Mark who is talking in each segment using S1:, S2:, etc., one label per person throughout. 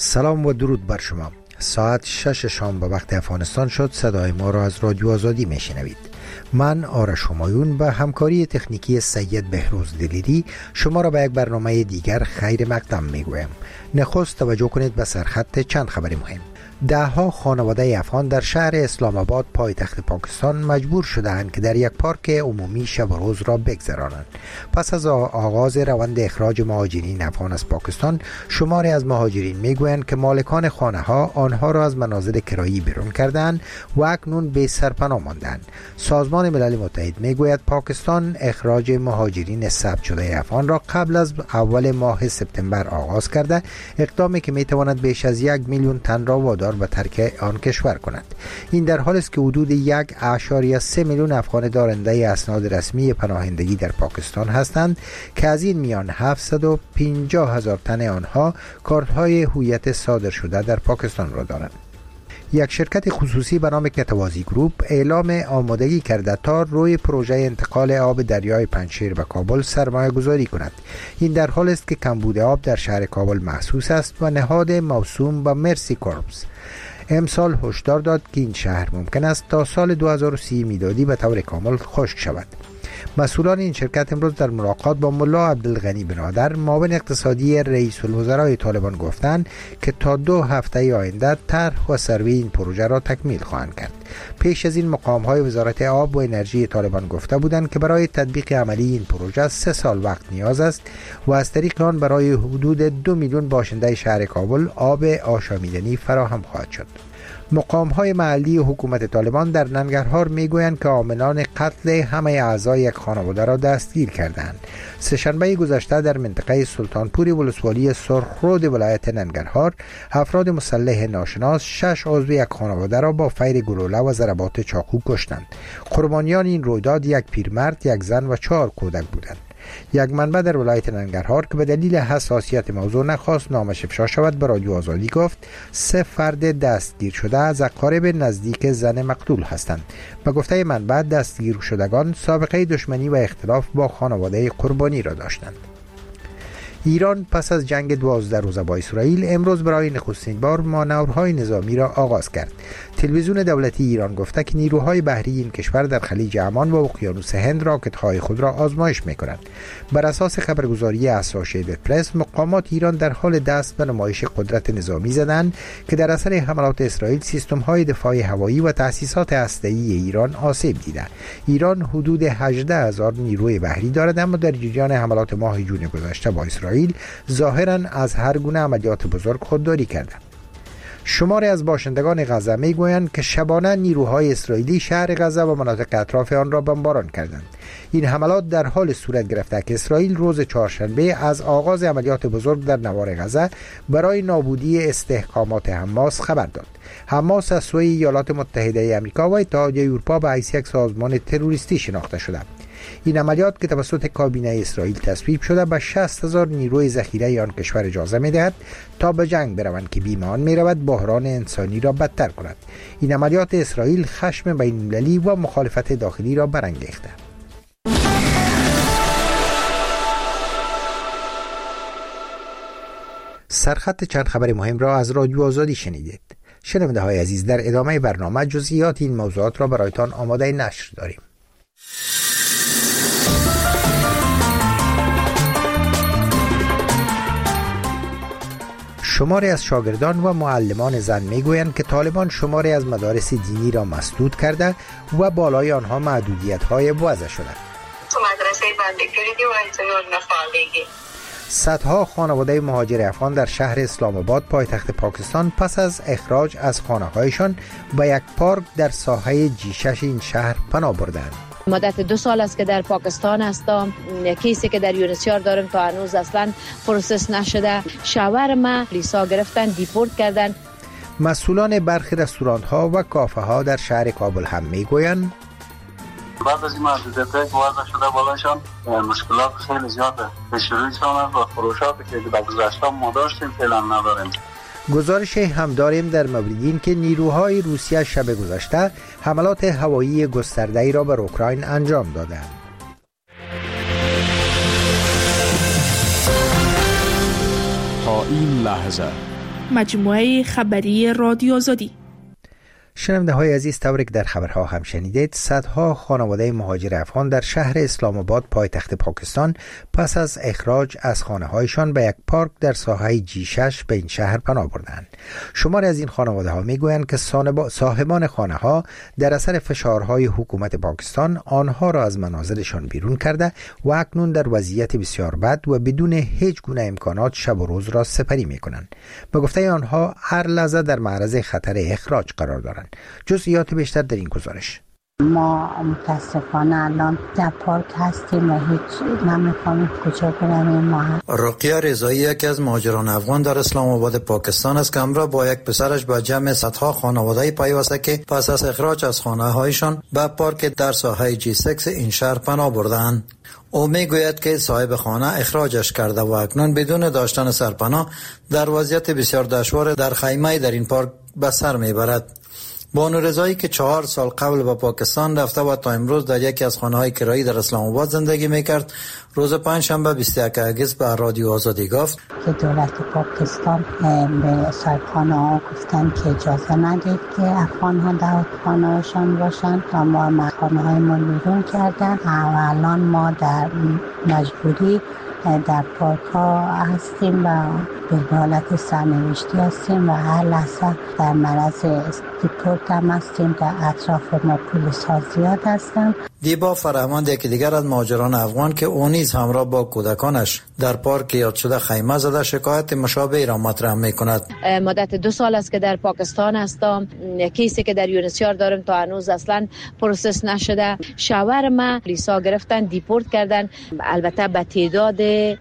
S1: سلام و درود بر شما. ساعت 6 شام به وقت افغانستان شد. صدای ما را از رادیو آزادی میشنوید. من آرش همایون به همکاری تکنیکی سید بهروز دلیری شما را به یک برنامه دیگر خیر مقدم میگویم. نخست توجه کنید به سرخط چند خبر مهم. دهها خانواده افغان در شهر اسلام آباد پایتخت پاکستان مجبور شدند که در یک پارک عمومی شب و روز را بگذرانند. پس از آغاز روند اخراج مهاجرین افغان از پاکستان، شماری از مهاجرین میگویند که مالکان خانه ها آنها را از منازل کرایی بیرون کردند و اکنون به سرپناه ماندند. سازمان ملل متحد میگوید پاکستان اخراج مهاجرین ثبت شده افغان را قبل از اول ماه سپتامبر آغاز کرده، اقدامی که میتواند بیش از 1 میلیون تن را وادار به ترک آن کشور کند. این در حالی است که حدود 1.3 میلیون افغان دارنده اسناد رسمی پناهندگی در پاکستان هستند که از این میان 750,000 تن آنها کارت‌های هویت صادر شده در پاکستان را دارند. یک شرکت خصوصی به نام کتوازی گروپ اعلام آمادگی کرده تا روی پروژه انتقال آب دریای پنجشیر به کابل سرمایه گذاری کند. این در حالی است که کمبود آب در شهر کابل محسوس است و نهاد موسوم به مرسی کورپس امسال هشدار داد که این شهر ممکن است تا سال 2030 میلادی به طور کامل خشک شود. مسئولان این شرکت امروز در ملاقات با ملا عبدالغنی برادر معاون اقتصادی رئیس الوزرای طالبان گفتند که تا 2 هفته آینده طرح و سروی این پروژه را تکمیل خواهند کرد. پیش از این مقام‌های وزارت آب و انرژی طالبان گفته بودند که برای تطبیق عملی این پروژه 3 سال وقت نیاز است و از طریق آن برای حدود 2 میلیون باشنده شهر کابل آب آشامیدنی فراهم خواهد شد. مقام‌های محلی حکومت طالبان در ننگرهار میگویند که عاملان قتل همه اعضای یک خانواده را دستگیر کردند. سه‌شنبه گذشته در منطقه سلطانپور ولسوالی سرخرود ولایت ننگرهار، افراد مسلح ناشناس 6 عضو یک خانواده را با فیر گلوله و ضربات چاقو کشتند. قربانیان این رویداد یک پیرمرد، یک زن و 4 کودک بودند. یک منبع در ولایت ننگرهار که به دلیل حساسیت موضوع نخواست نامش افشا شود به رادیو آزادی گفت 3 فرد دستگیر شده از اقارب نزدیک زن مقتول هستند. به گفته منبع دستگیر شدگان سابقه دشمنی و اختلاف با خانواده قربانی را داشتند. ایران پس از جنگ 12 روزه با اسرائیل امروز برای نخستین بار مانورهای نظامی را آغاز کرد. تلویزیون دولتی ایران گفته که نیروهای بحری این کشور در خلیج عمان و اقیانوس هند راکت‌های خود را آزمایش می‌کنند. بر اساس خبرگزاری اسوسییتد پرس، مقامات ایران در حال دست به نمایش قدرت نظامی زدند که در اثر حملات اسرائیل سیستم‌های دفاع هوایی و تأسیسات هسته‌ای ایران آسیب دیده. ایران حدود 18,000 نیروی بحری دارد، اما در جریان حملات ماه جون گذشته با اسرائیل ظاهراً از هر گونه عملیات بزرگ خودداری کردند. شماری از باشندگان غزه میگویند که شبانه نیروهای اسرائیلی شهر غزه و مناطق اطراف آن را بمباران کردند. این حملات در حال صورت گرفته که اسرائیل روز چهارشنبه از آغاز عملیات بزرگ در نوار غزه برای نابودی استحکامات حماس خبر داد. حماس از سوی ایالات متحده آمریکا و اتحادیه اروپا به حیث یک سازمان تروریستی شناخته شده. این عملیات که توسط کابینه اسرائیل تصویب شده به 60,000 نیروی ذخیره آن کشور اجازه می‌دهد تا به جنگ بروند که بیم آن می‌رود بحران انسانی را بدتر کند. این عملیات اسرائیل خشم بین‌المللی و مخالفت داخلی را برانگیخته. سرخط چند خبر مهم را از رادیو آزادی شنیدید. شنونده های عزیز، در ادامه برنامه جزئیات این موضوعات را برایتان آماده نشر داریم. شماری از شاگردان و معلمان زن میگویند که طالبان شماری از مدارس دینی را مسدود کرده و بالای آنها محدودیت‌های وضع شده.
S2: تو مدرسه بنده کردی و انتظار نفعالیگی.
S1: صدها خانواده مهاجر افغان در شهر اسلام آباد پایتخت پاکستان پس از اخراج از خانه‌هایشان به یک پارک در ساحه جی6 این شهر پناه بردند.
S3: مدت 2 سال است که در پاکستان هستم. کیسی که در یونسیار دارم تا هنوز اصلا پروسس نشده. شوهر ما لیسا گرفتن، دیپورت کردن.
S1: مسئولان برخی رستوران ها و کافه ها در شهر کابل هم میگویند
S4: بعد از این محدودیت‌هایی که وضع شده بالاشان مشکلات خیلی زیاده. به شروعشان و فروشاتی که در گذشته ما داشتیم فعلا نداریم.
S1: گزارش هم داریم در مورد این که نیروهای روسیه شب گذشته حملات هوایی گسترده‌ای را بر اوکراین انجام دادند.
S5: تا این لحظه مجموعه خبری رادیو آزادی.
S1: شنونده های عزیز، طوری که در خبرها هم شنیدید، صدها خانواده مهاجر افغان در شهر اسلام آباد پایتخت پاکستان پس از اخراج از خانه هایشان به یک پارک در ساحه G6 به این شهر پناه بردند. شماری از این خانواده ها میگویند که صاحبان خانه ها در اثر فشارهای حکومت پاکستان آنها را از منازلشان بیرون کرده و اکنون در وضعیت بسیار بد و بدون هیچ گونه امکانات شب و روز را سپری میکنند. به گفته آنها هر لحظه در معرض خطر اخراج قرار دارند. جزئیات بیشتر در این گزارش.
S6: ما متاسفانه الان در پارک هستیم و هیچ نمی‌فهمیم کجا بریم.
S7: رقیه رضایی یکی از مهاجران افغان در اسلام آباد پاکستان است که همراه با یک پسرش به جمع صدها خانواده پیوسته که پس از اخراج از خانه‌هایشان به پارک در ساحه G6 این شهر پناه بردند. او میگوید که صاحب خانه اخراجش کرده و اکنون بدون داشتن سرپناه در وضعیت بسیار دشوار در خیمه در این پارک به سر میبرد. بانو رضایی که 4 سال قبل به پاکستان رفته و تا امروز در یکی از خانه‌های کرایی در اسلام آباد زندگی میکرد، روز پنجشنبه 21 اگست به رادیو آزادی گفت
S6: که دولت پاکستان به صاحبخانه‌ها گفتن که اجازه ندید که افغان‌ها در خانه‌هاشان باشند و ما خانه‌هایمون بیرون کردن و الان ما در مجبوری در پارک ها هستیم و به حالت سرنوشتی هستیم و هر لحظه در معرض دیپورت هم هستیم. در اطراف ما پلیس ها زیاد هستند.
S7: دیبا فرهمند یکی دیگر از مهاجران افغان که او نیز همراه با کودکانش در پارک یاد شده خیمه زده شکایت مشابهی را مطرح می‌کند.
S3: مدت 2 سال است که در پاکستان هستم. کیسی که در یونسیار دارم تا هنوز اصلا پروسس نشده. شوهر ما پلیسا گرفتن، دیپورت کردن. البته به تعداد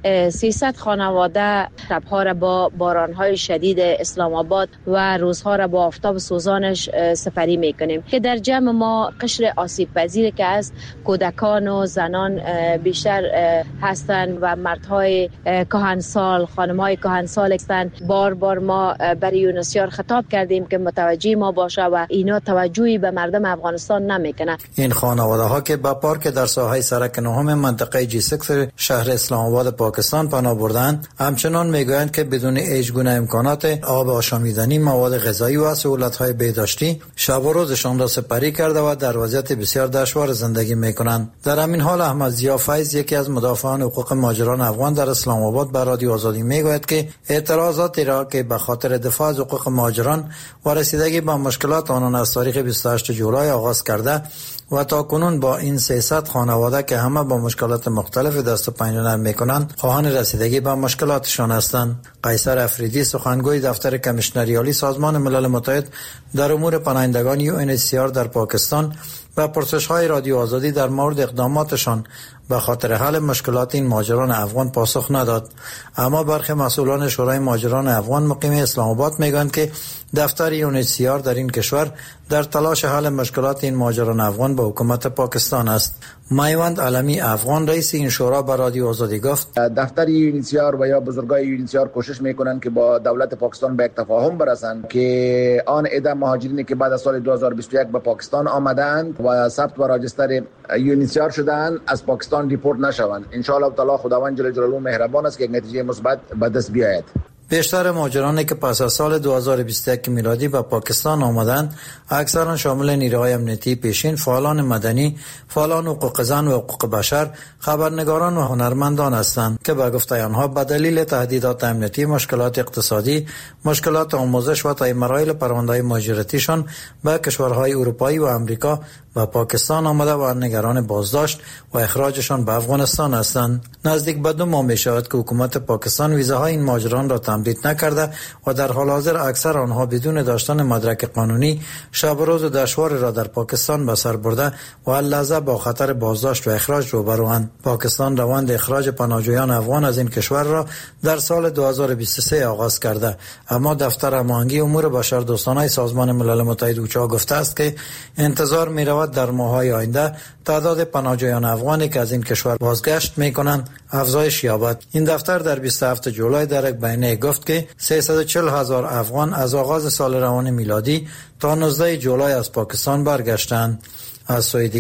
S3: 300 خانواده شب‌ها را با باران‌های شدید اسلام آباد و روزها را با آفتاب سوزانش سپری می‌کنیم که در جمع ما قشر آسیب پذیر که از کودکان و زنان بیشتر هستند و مردهای کهنسال، خانم‌های کهنسال هستند. بار ما برای یونسیار خطاب کردیم که متوجه ما باشه و اینا توجهی به مردم افغانستان نمیکنه.
S7: این خانواده ها که به پارک در ساحه سرک نهم منطقه G6 شهر اسلام آباد پاکستان پناه بردند، همچنان میگویند که بدون هیچ گونه امکانات آب آشامیدنی، مواد غذایی و سهولت‌های بهداشتی شب و روزشان را سپری کرده و در وضعیت بسیار دشوار زندگی میکنند. در همین حال احمد ضیا فیض یکی از مدافعان حقوق مهاجران افغان در اسلام آباد به رادیو آزادی میگوید که اعتراضاتی را که به خاطر دفاع از حقوق مهاجران و رسیدگی به مشکلات آنان از تاریخ 28 جولای آغاز کرده و تا کنون با این 300 خانواده که همه با مشکلات مختلف دست و پنجه نرم میکنند خواهان رسیدگی به مشکلاتشان هستند. قیصر افریدی سخنگوی دفتر کمیشنری عالی سازمان ملل متحد در امور پناهندگان UNHCR در پاکستان و پرسش‌های رادیو آزادی در مورد اقداماتشان به خاطر حل مشکلات این مهاجران افغان پاسخ نداد. اما برخی مسئولان شورای مهاجران افغان مقیم اسلام آباد میگویند که دفتر UNHCR در این کشور در تلاش حل مشکلات این مهاجران افغان با حکومت پاکستان است. میوند علمی افغان رئیس این شورا به رادیو آزادی گفت
S8: دفتر UNHCR و یا بزرگای UNHCR کوشش میکنند که با دولت پاکستان به یک تفاهم برسند که آن عده مهاجرینی که بعد از سال 2021 به پاکستان آمدند و ثبت و راجستر UNHCR شدند از پاکستان دیپورت نشوند. ان شاء الله تعالی خداوند جل جلاله مهربان است که یک نتیجه مثبت به دست بیاید.
S7: بیشتر مهاجرانی که پس از سال 2021 میلادی به پاکستان آمدند اکثرا شامل نیروهای امنیتی پیشین، فعالان مدنی، فعالان حقوق زن و حقوق بشر، خبرنگاران و هنرمندان هستند که به گفته آنها به دلیل تهدیدات امنیتی، مشکلات اقتصادی، مشکلات آموزش و طی مراحل پرونده‌های مهاجرتیشان به کشورهای اروپایی و آمریکا و پاکستان آمده و نگران بازداشت و اخراجشان به افغانستان هستند. نزدیک به 2 ماه می‌شود که حکومت پاکستان ویزاهای این مهاجران را تمدید نکرده و در حال حاضر اکثر آنها بدون داشتن مدرک قانونی شب و روز دشواری را در پاکستان به سر برده و هر لحظه با خطر بازداشت و اخراج روبروند. پاکستان روند اخراج پناهجویان افغان از این کشور را در سال 2023 آغاز کرده، اما دفتر هماهنگی امور بشردوستانه سازمان ملل متحد اوچا گفته است که انتظار می‌رود در ماه‌های آینده تعداد پناهجویان افغانی که از این کشور بازگشت می‌کنند افزایش یابد. این دفتر در 27 جولای در یک بیانیه گفت که 340,000 افغان از آغاز سال روان میلادی تا 19 جولای از پاکستان برگشتند. از سوی دیگر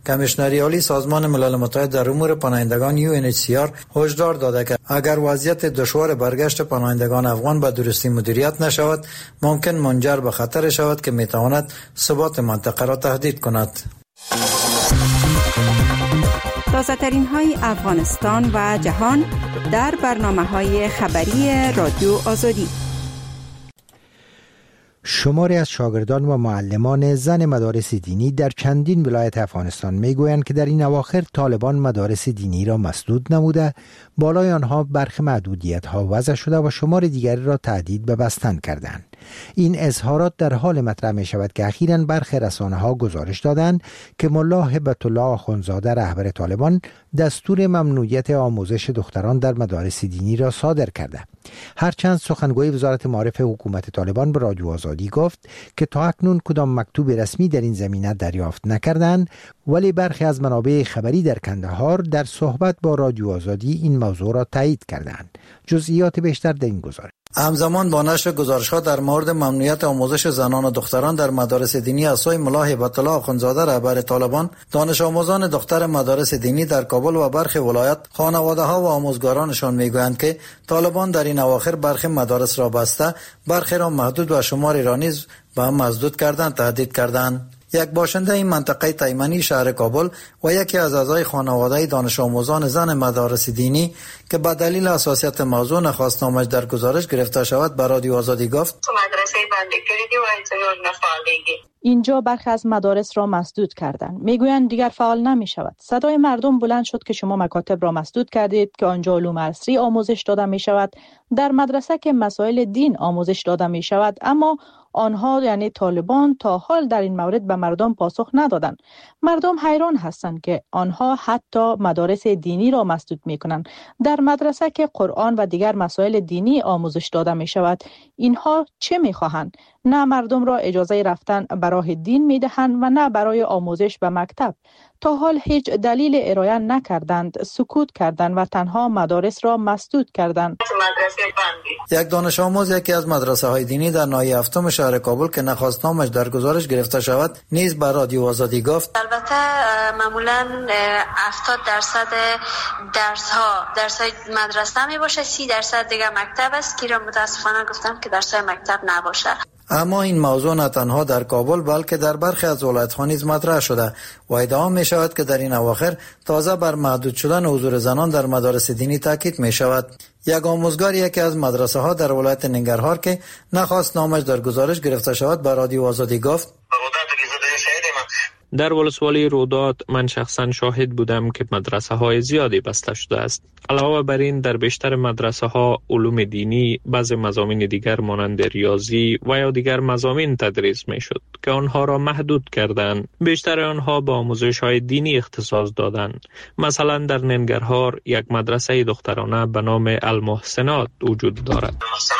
S7: کمیشنری عالی سازمان ملل متحد در امور پناهندگان UNHCR هشدار داده که اگر وضعیت دشوار برگشت پناهندگان افغان به درستی مدیریت نشود، ممکن منجر به خطر شود که میتواند ثبات منطقه را تهدید کند.
S9: تازه‌ترین های افغانستان و جهان در برنامه‌های خبری رادیو آزادی.
S1: شماری از شاگردان و معلمان زن مدارس دینی در چندین ولایت افغانستان میگویند که در این اواخر طالبان مدارس دینی را مسدود نموده، بالای آنها برخی محدودیت‌ها وضع شده و شمار دیگری را تهدید به بستن کردند. این اظهارات در حال مطرح می شود که اخیراً برخی رسانه‌ها گزارش دادند که ملا هبت الله آخوندزاده رهبر طالبان دستور ممنوعیت آموزش دختران در مدارس دینی را صادر کرده. هرچند سخنگوی وزارت معارف حکومت طالبان به رادیو آزادی گفت که تا اکنون کدام مکتوب رسمی در این زمینه دریافت نکردند، ولی برخی از منابع خبری در کندهار در صحبت با رادیو آزادی این موضوع را تایید کردند. جزئیات بیشتر در این گزارش.
S7: همزمان با نشر گزارش‌ها در مورد ممنوعیت آموزش زنان و دختران در مدارس دینی از سوی ملا هبت الله آخوندزاده رهبر طالبان، دانش آموزان دختر مدارس دینی در کابل و برخی ولایت، خانواده‌ها و آموزگارانشان میگویند که طالبان در این اواخر برخی مدارس را بسته، برخی را محدود و شماری را نیز به هم مسدود کردند، تهدید کردند. یک باشنده این منطقه تایمنی شهر کابل و یکی از اعضای خانواده دانش آموزان زن مدارس دینی که به دلیل حساسیت موضوع نخواست نامش در گزارش گرفته شود به رادیو آزادی گفت:
S2: مدرسه بنده کردی و اینطور نفعالیگی.
S10: اینجا برخی از مدارس را مسدود کردند. میگویند دیگر فعال نمی شود. صدای مردم بلند شد که شما مکاتب را مسدود کردید که آنجا علوم عصری آموزش داده می شود، در مدرسه که مسائل دین آموزش داده می شود، اما آنها یعنی طالبان تا حال در این مورد به مردم پاسخ ندادند. مردم حیران هستند که آنها حتی مدارس دینی را مسدود می کنند. در مدرسه که قرآن و دیگر مسائل دینی آموزش داده می شود، اینها چه می خواهند؟ نه مردم را اجازه رفتن به راه دین می دهند و نه برای آموزش به مکتب. تا حال هیچ دلیل ارائه نکردند، سکوت کردند و تنها مدارس را مسدود کردند.
S7: یک دانش آموز یکی از مدرسه های دینی در ناحیه هفتم شهر کابل که نخواست نامش در گزارش گرفته شود نیز به رادیو آزادی گفت:
S11: البته معمولا 70% درس های مدرسه می باشه، 30% دیگه مکتب است که را متاسفانه گفتم که درس های مکتب نباشه.
S7: اما این موضوع نه تنها در کابل بلکه در برخی از ولایت‌ها نیز مطرح شده و ادعا می شود که در این اواخر تازه بر محدود شدن حضور زنان در مدارس دینی تاکید می شود. یک آموزگار یکی از مدرسه ها در ولایت ننگرهار که نخواست نامش در گزارش گرفته شود به رادیو آزادی گفت:
S12: در ولسوالی رودات من شخصا شاهد بودم که مدرسه های زیادی بسته شده است. علاوه بر این در بیشتر مدرسه ها علوم دینی، بعض مضامین دیگر مانند ریاضی و یا دیگر مضامین تدریس می شد که آنها را محدود کردند. بیشتر آنها با آموزش های دینی اختصاص دادند. مثلا در ننگرهار یک مدرسه دخترانه به نام المحسنات وجود دارد.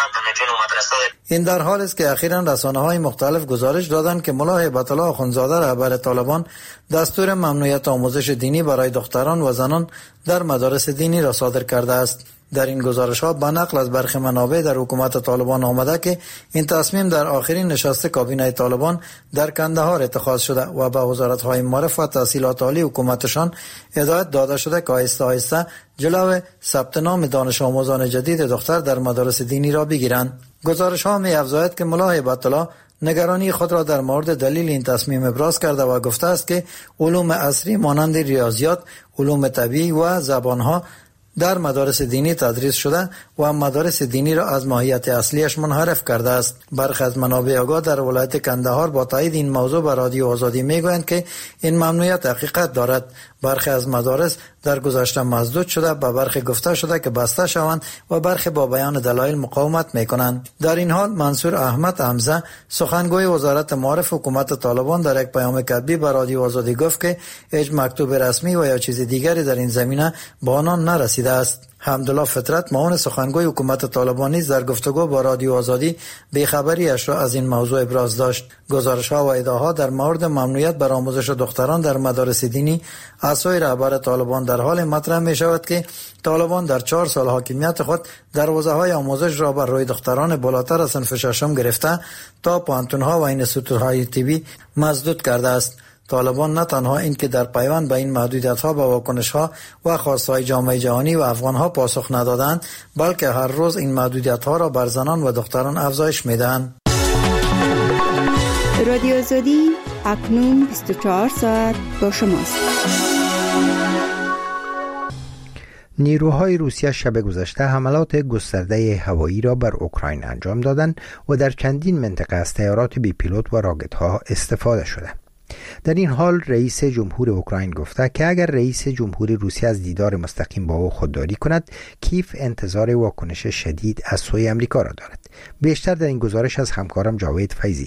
S7: این در حال است که اخیراً رسانه‌های مختلف گزارش دادند که ملا هبت الله آخوندزاده رهبر طالبان دستور ممنوعیت آموزش دینی برای دختران و زنان در مدارس دینی را صادر کرده است. در این گزارش‌ها به نقل از برخی منابع در حکومت طالبان آمده که این تصمیم در آخرین نشست کابینه طالبان در کندهار اتخاذ شده و به وزارت‌های معارف و تحصیلات عالی حکومتشان هدایت داده شده که آهسته آهسته جلو ثبت نام دانش آموزان جدید دختر در مدارس دینی را بگیرند. گزارش‌ها می‌افزاید که ملا هبت الله نگرانی خود را در مورد دلیل این تصمیم ابراز کرده و گفته است که علوم عصری مانند ریاضیات، علوم طبیعی و زبان‌ها در مدارس دینی تدریس شده و مدارس دینی را از ماهیت اصلیش منحرف کرده است. برخی از منابع آگاه در ولایت کندهار با تایید این موضوع به رادیو آزادی میگویند که این ممنوعیت حقیقت دارد. برخی از مدارس در گذشته مسدود شده، به برخی گفته شده که بسته شوند و برخی با بیان دلایل مقاومت میکنند. در این حال منصور احمد حمزه سخنگوی وزارت معارف حکومت طالبان در یک پیام کتبی به رادیو آزادی گفت که هیچ مکتوب رسمی و یا چیز دیگری در این زمینه به آنان نرسیده است. حمدالله فطرت معاون سخنگوی حکومت طالبان نیز در گفتگو با رادیو آزادی بی‌خبری‌اش را از این موضوع ابراز داشت. گزارش‌ها و ادعاها در مورد ممنوعیت بر آموزش دختران در مدارس دینی از سوی رهبر طالبان در حال مطرح می‌شود که طالبان در 4 سال حاکمیت خود دروازه‌های آموزش را بر روی دختران بالاتر از صنف ششم گرفته تا پانتون‌ها و انستیتوت‌های طبی مسدود کرده است. طالبان نه تنها این که در پیوند به این محدودیت‌ها به واکنش‌ها و خواست‌های جامعه جهانی و افغان‌ها پاسخ ندادند، بلکه هر روز این محدودیت‌ها را بر زنان و دختران افزایش می‌دهند.
S9: رادیو آزادی اکنون 24 ساعت با شماست.
S1: نیروهای روسیه شب گذشته حملات گسترده هوایی را بر اوکراین انجام دادند و در چندین منطقه از طیارات بی پیلوت و راکت‌ها استفاده شده. در این حال رئیس جمهور اوکراین گفته که اگر رئیس جمهور روسیه از دیدار مستقیم با او خودداری کند، کیف انتظار واکنش شدید از سوی امریکا را دارد. بیشتر در این گزارش از همکارم جاوید فیضی.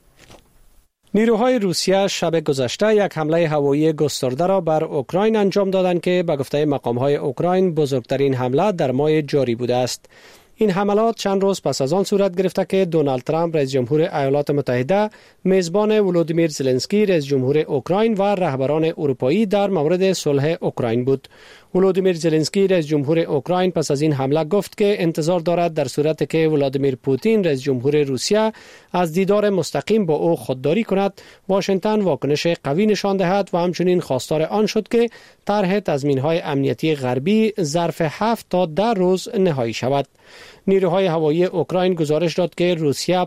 S13: نیروهای روسیه شب گذشته یک حمله هوایی گسترده را بر اوکراین انجام دادند که به گفته مقام‌های اوکراین بزرگترین حمله در ماه جاری بوده است. این حملات چند روز پس از آن صورت گرفته که دونالد ترامپ رئیس جمهور ایالات متحده میزبان ولودیمیر زلنسکی رئیس جمهور اوکراین و رهبران اروپایی در مورد صلح اوکراین بود. ولودیمیر زلنسکی رئیس جمهور اوکراین پس از این حمله گفت که انتظار دارد در صورتی که ولادیمیر پوتین رئیس جمهور روسیه از دیدار مستقیم با او خودداری کند، واشنگتن واکنش قوی نشان دهد و همچنین خواستار آن شد که طرح تضمین‌های امنیتی غربی ظرف 7 تا 10 روز نهایی شود. نیروهای هوایی اوکراین گزارش داد که روسیه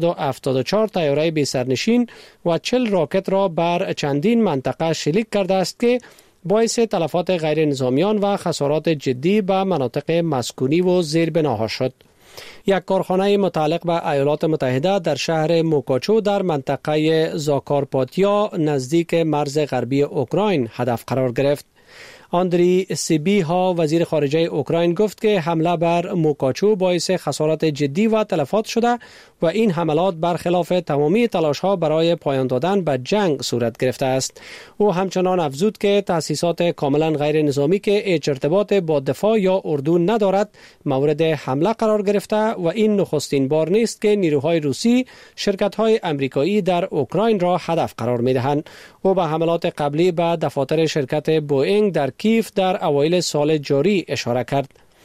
S13: 574 طیاره بی سرنشین و 40 راکت را بر چندین منطقه شلیک کرده است که باعث تلفات غیر نظامیان و خسارات جدی به مناطق مسکونی و زیربناها شد. یک کارخانه متعلق به ایالات متحده در شهر موکاچو در منطقه زاکارپاتیا نزدیک مرز غربی اوکراین هدف قرار گرفت. آندری سیبیها وزیر خارجه اوکراین گفت که حمله بر موکاچو باعث خسارات جدی و تلفات شده و این حملات برخلاف تمامی تلاش‌ها برای پایان دادن به جنگ صورت گرفته است. او همچنان افزود که تأسیسات کاملا غیر نظامی که هیچ ارتباط با دفاع یا اردو ندارد مورد حمله قرار گرفته و این نخستین بار نیست که نیروهای روسی شرکت‌های آمریکایی در اوکراین را هدف قرار می‌دهند. او به حملات قبلی به دفاتر شرکت بوئینگ در کیف در اوایل سال جاری اشاره کرد.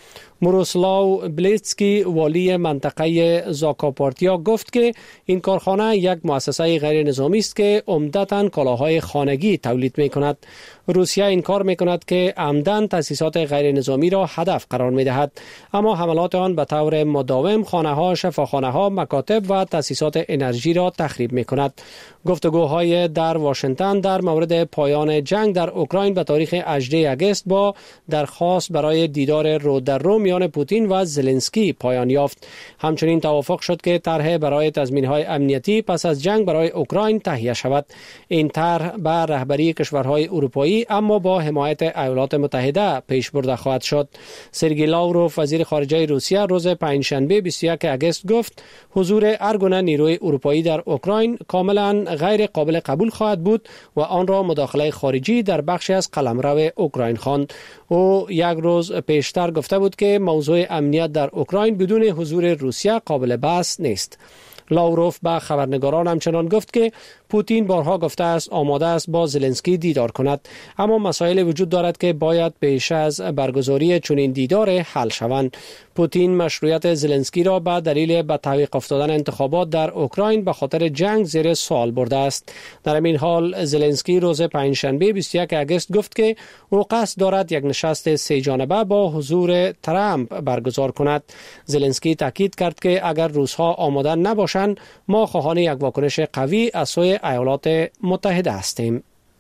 S13: موروسلاو بلیتسکی والی منطقه زاکارپاتیا گفت که این کارخانه یک مؤسسه غیر نظامی است که عمدتاً کالاهای خانگی تولید می‌کند. روسیه انکار می‌کند که عمداً تأسیسات غیر نظامی را هدف قرار می‌دهد، اما حملات آن به طور مداوم خانه‌ها، شفاخانه‌ها، مکاتب و تأسیسات انرژی را تخریب می‌کند. گفتگوهای در واشنگتن در مورد پایان جنگ در اوکراین به تاریخ 18 آگوست با درخواست برای دیدار رو در رو میان پوتین و زلنسکی پایان یافت. همچنین توافق شد که طرح برای تضمین‌های امنیتی پس از جنگ برای اوکراین تهیه شود. این طرح به رهبری کشورهای اروپایی اما با حمایت ایالات متحده پیش برده خواهد شد. سرگئی لاوروف وزیر خارجه روسیه روز پنجشنبه 21 آگوست گفت حضور هر گونه نیروی اروپایی در اوکراین کاملا غیر قابل قبول خواهد بود و آن را مداخله خارجی در بخشی از قلمرو اوکراین خواند. او یک روز پیشتر گفته بود که موضوع امنیت در اوکراین بدون حضور روسیه قابل بحث نیست. لاوروف به خبرنگاران همچنان گفت که پوتین بارها گفته است آماده است با زلنسکی دیدار کند، اما مسائل وجود دارد که باید پیش از برگزاری چنین دیدار حل شوند. پوتین مشروعیت زلنسکی را به دلیل به تعویق افتادن انتخابات در اوکراین به خاطر جنگ زیر سوال برده است. در این حال زلنسکی روز پنجشنبه 21 آگوست گفت که او قصد دارد یک نشست سه جانبه با حضور ترامپ برگزار کند. زلنسکی تاکید کرد که اگر روس‌ها آماده نباشند ما خواهان یک واکنش قوی از سوی ایالات متحده هستیم.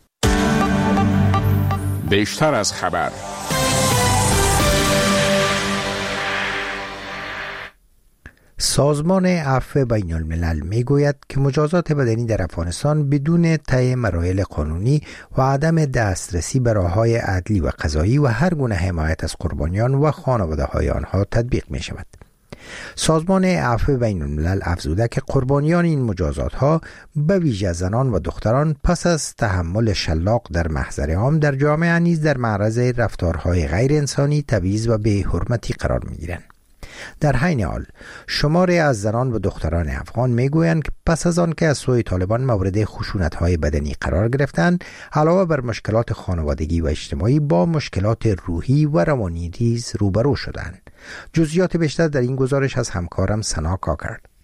S14: بیشتر از خبر.
S1: سازمان عفو بین الملل می گوید که مجازات بدنی در افغانستان بدون طی مراحل قانونی و عدم دسترسی به راه‌های عدلی و قضایی و هر گونه حمایت از قربانیان و خانواده‌های آنها تطبیق می شود. سازمان عفو بین الملل افزوده که قربانیان این مجازات‌ها به ویژه زنان و دختران پس از تحمل شلاق در محضر عام در جامعه نیز در معرض رفتارهای غیر انسانی، تبعیض و بی‌حرمتی قرار می‌گیرند. در حین حال شماری از زنان و دختران افغان میگویند که پس از آن که از سوی طالبان مورد خشونت‌های بدنی قرار گرفتند، علاوه بر مشکلات خانوادگی و اجتماعی با مشکلات روحی و روانی نیز روبرو شدند. جزئیات بیشتر در این گزارش از همکارم سنا کاکر.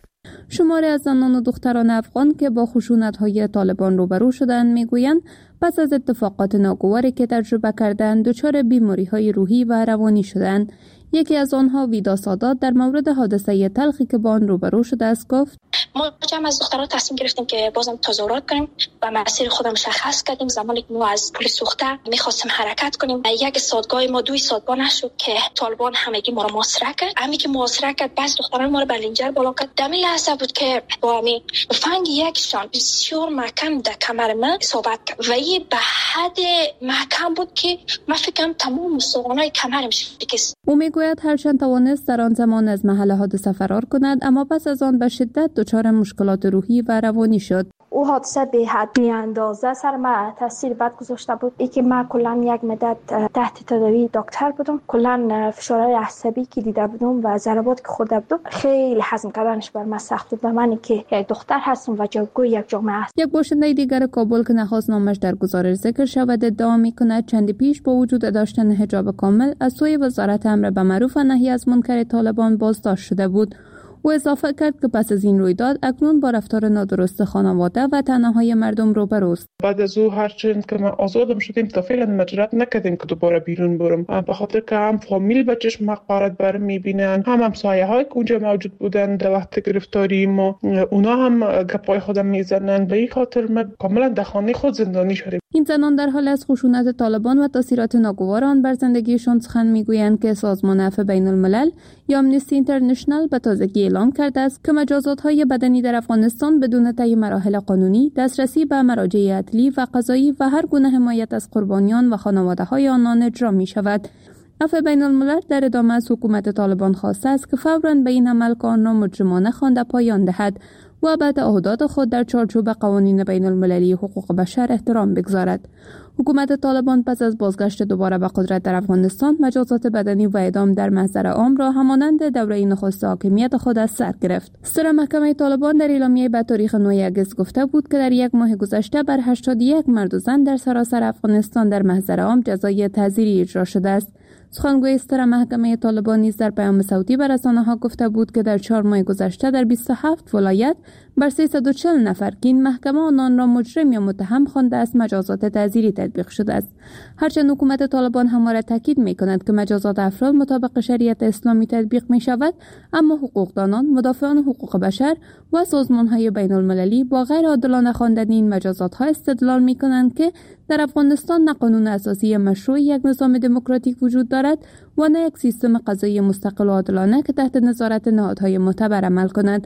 S15: شماری از زنان و دختران افغان که با خشونت‌های طالبان روبرو شدند میگویند پس از اتفاقات ناگواری که تجربه کردند دچار بیماری‌های روحی و روانی شدند. یکی از آنها ویدا سادات در مورد حادثه تلخی که با آن روبرو شده است گفت:
S16: ما جمع از دخترها تصمیم گرفتیم که بازم تظاهرات کنیم و مسیر خود مشخص کردیم. زمانی که ما از پل سوخته می‌خواستیم حرکت کنیم، یک سادگاه ما 2 سادگاه نشد که طالبان همگی ما را محاصره کرد. همین که محاصره کرد بس دختران ما را بر لنجر بالا کرد. در لحظه بود که با همین فنگ یکشان بسیار محکم در کمر من اصابت کرد و این به حد محکم بود که من فکرم تمام استخوان‌های کمرم شکست.
S15: او میگوید هرچند توانست در آن زمان از محل حادثه فرار کند، اما پس از آن به شدت دچار مشکلات روحی و روانی شد.
S17: او حادثه به حد بی‌اندازه سر من تاثیر بد گذاشته بود. ای که من کلا یک مدت تحت تداوی دکتر بودم، کلا فشارهای عصبی که دیده بودم و ضربات که خورده بودم خیلی هضم کردنش بر من سخت بود. من که یک دختر هستم و جوگوی یک جامعه است.
S15: یک باشنده دیگر کابل که نخواست نامش در گزارش ذکر شود ادعا می‌کند چند پیش با وجود داشتن حجاب کامل از سوی وزارت امر به معروف و نهی از منکر طالبان بازداشت شده بود. او اضافه کرد که پس از این رویداد اکنون با رفتار نادرست خانواده و تنهایی مردم روبروست.
S18: بعد از او هرچند که ما آزادم شدیم تا فعلا مجرد نکردیم که دوباره بیرون برم، به خاطر که هم فامیل به چشم حقارت بر میبینن، هم همسایه‌های که اونجا موجود بودن در وقت گرفتاری ما، اونا هم گپای خودم میزنن. به این خاطر ما کاملا در خانه خود زندانی شدیم.
S15: این زنان در حال از خشونت طالبان و تاثیرات ناگوار آن بر زندگیشان سخن میگویند که سازمان عفو بین الملل یا آمنستی اینترنشنال به تازگی اعلام کرده است که مجازات‌های بدنی در افغانستان بدون طی مراحل قانونی، دسترسی به مراجع عدلی و قضایی و هر گونه حمایت از قربانیان و خانواده‌های آنان اجرا می‌شود. عفو بین الملل در ادامه از حکومت طالبان خواسته است که فوراً به این عمل آن را مجرمانه خوانده پایان دهد و به تعهدات خود در چارچوب قوانین بین المللی حقوق بشر احترام بگذارد. حکومت طالبان پس از بازگشت دوباره به قدرت در افغانستان مجازات بدنی و اعدام در محضر عام را همانند دوره نخست حاکمیت خود از سر گرفت. ستره محکمه طالبان در اعلامیه به تاریخ 9 اگست گفته بود که در یک ماه گذشته بر 81 مرد و زن در سراسر افغانستان در محضر عام جزای تعزیری اجرا شده است. سخنگوی ستره محکمه طالبان نیز در پیام صوتی به رسانه‌ها گفته بود که در 4 ماه گذشته در 27 ولایت بر 340 نفر که این محکمه آنان را مجرم یا متهم خوانده است مجازات تعزیری تطبیق شده است. هرچند حکومت طالبان همواره تاکید می‌کند که مجازات افراد مطابق شریعت اسلامی تطبیق می‌شود، اما حقوقدانان، مدافعان حقوق بشر و سازمان‌های بین‌المللی با غیر عادلانه خواندن این مجازات‌ها استدلال می‌کنند که در افغانستان نه قانون اساسی مشروع یک نظام دموکراتیک وجود دارد و نه یک سیستم قضایی مستقل و عادلانه که تحت نظارت نهادهای معتبر عمل کند.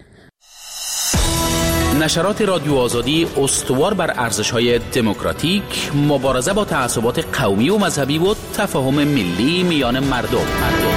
S19: نشرات رادیو آزادی استوار بر ارزش‌های دموکراتیک، مبارزه با تعصبات قومی و مذهبی و تفاهم ملی میان مردم.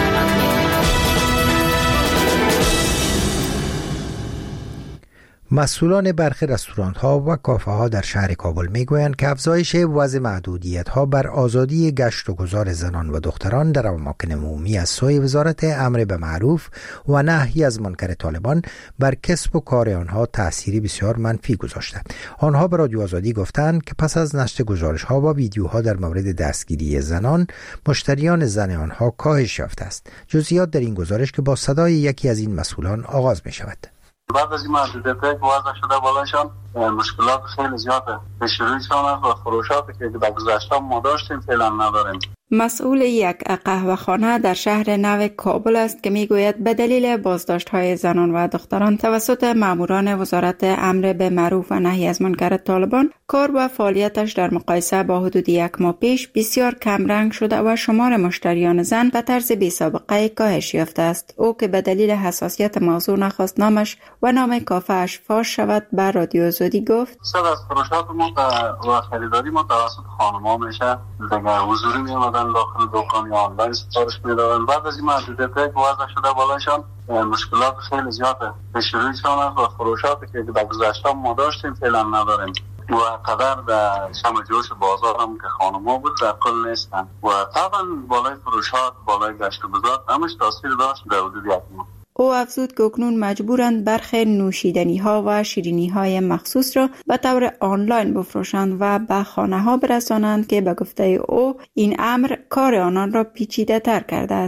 S1: مسئولان برخی رستوران‌ها و کافه‌ها در شهر کابل می‌گویند که افزایش وضع محدودیت‌ها بر آزادی گشت و گذار زنان و دختران در اماکن عمومی از سوی وزارت امر به معروف و نهی از منکر طالبان بر کسب و کار آنها تأثیری بسیار منفی گذاشته. آنها به رادیو آزادی گفتند که پس از نشر گزارش‌ها و ویدیوها در مورد دستگیری زنان، مشتریان زن آنها کاهش یافته است. جزئیات در این گزارش که با صدای یکی از این مسئولان آغاز می‌شود.
S4: بعد از این محدودیت که وضع شده بالاشان مشکلات خیلی زیاده. به شروعشان و فروشاتی که در گذشته ما داشتیم فعلا نداریم.
S9: مسئول یک قهوه‌خانه در شهر نو کابل است که میگوید به دلیل بازداشت‌های زنان و دختران توسط ماموران وزارت امر به معروف و نهی از منکر طالبان کار و فعالیتش در مقایسه با حدود 1 ماه پیش بسیار کمرنگ شده و شمار مشتریان زن به طرز بی‌سابقه کاهش یافته است. او که به دلیل حساسیت موضوع نخواست نامش و نام کافه‌اش فاش شود به رادیو آزادی گفت:
S4: صد از فروشات ما و خریداری ما توسط خانم‌ها میشه دیگه حضوری میامدن داخل دکان یا آنلاین سفارش میدادن. بعد از این محدودیت که وضع شده بالاشان مشکلات خیلی زیاده. به شروعشان و فروشاتی که در گذشته ما داشتیم فعلا نداریم و قدر در شم جوش بازار هم که خانم‌ها بود در کل نیستن و طبعا بالای فروشات، بالای گشت و گذار همش تاثیر داشت در حدود 1 ماه.
S9: او افزود که اکنون مجبورند برخی نوشیدنی‌ها و شیرینی‌های مخصوص را به طور آنلاین بفروشند و به خانه‌ها برسانند که به گفته او این امر کار آنان را پیچیده‌تر کرده است.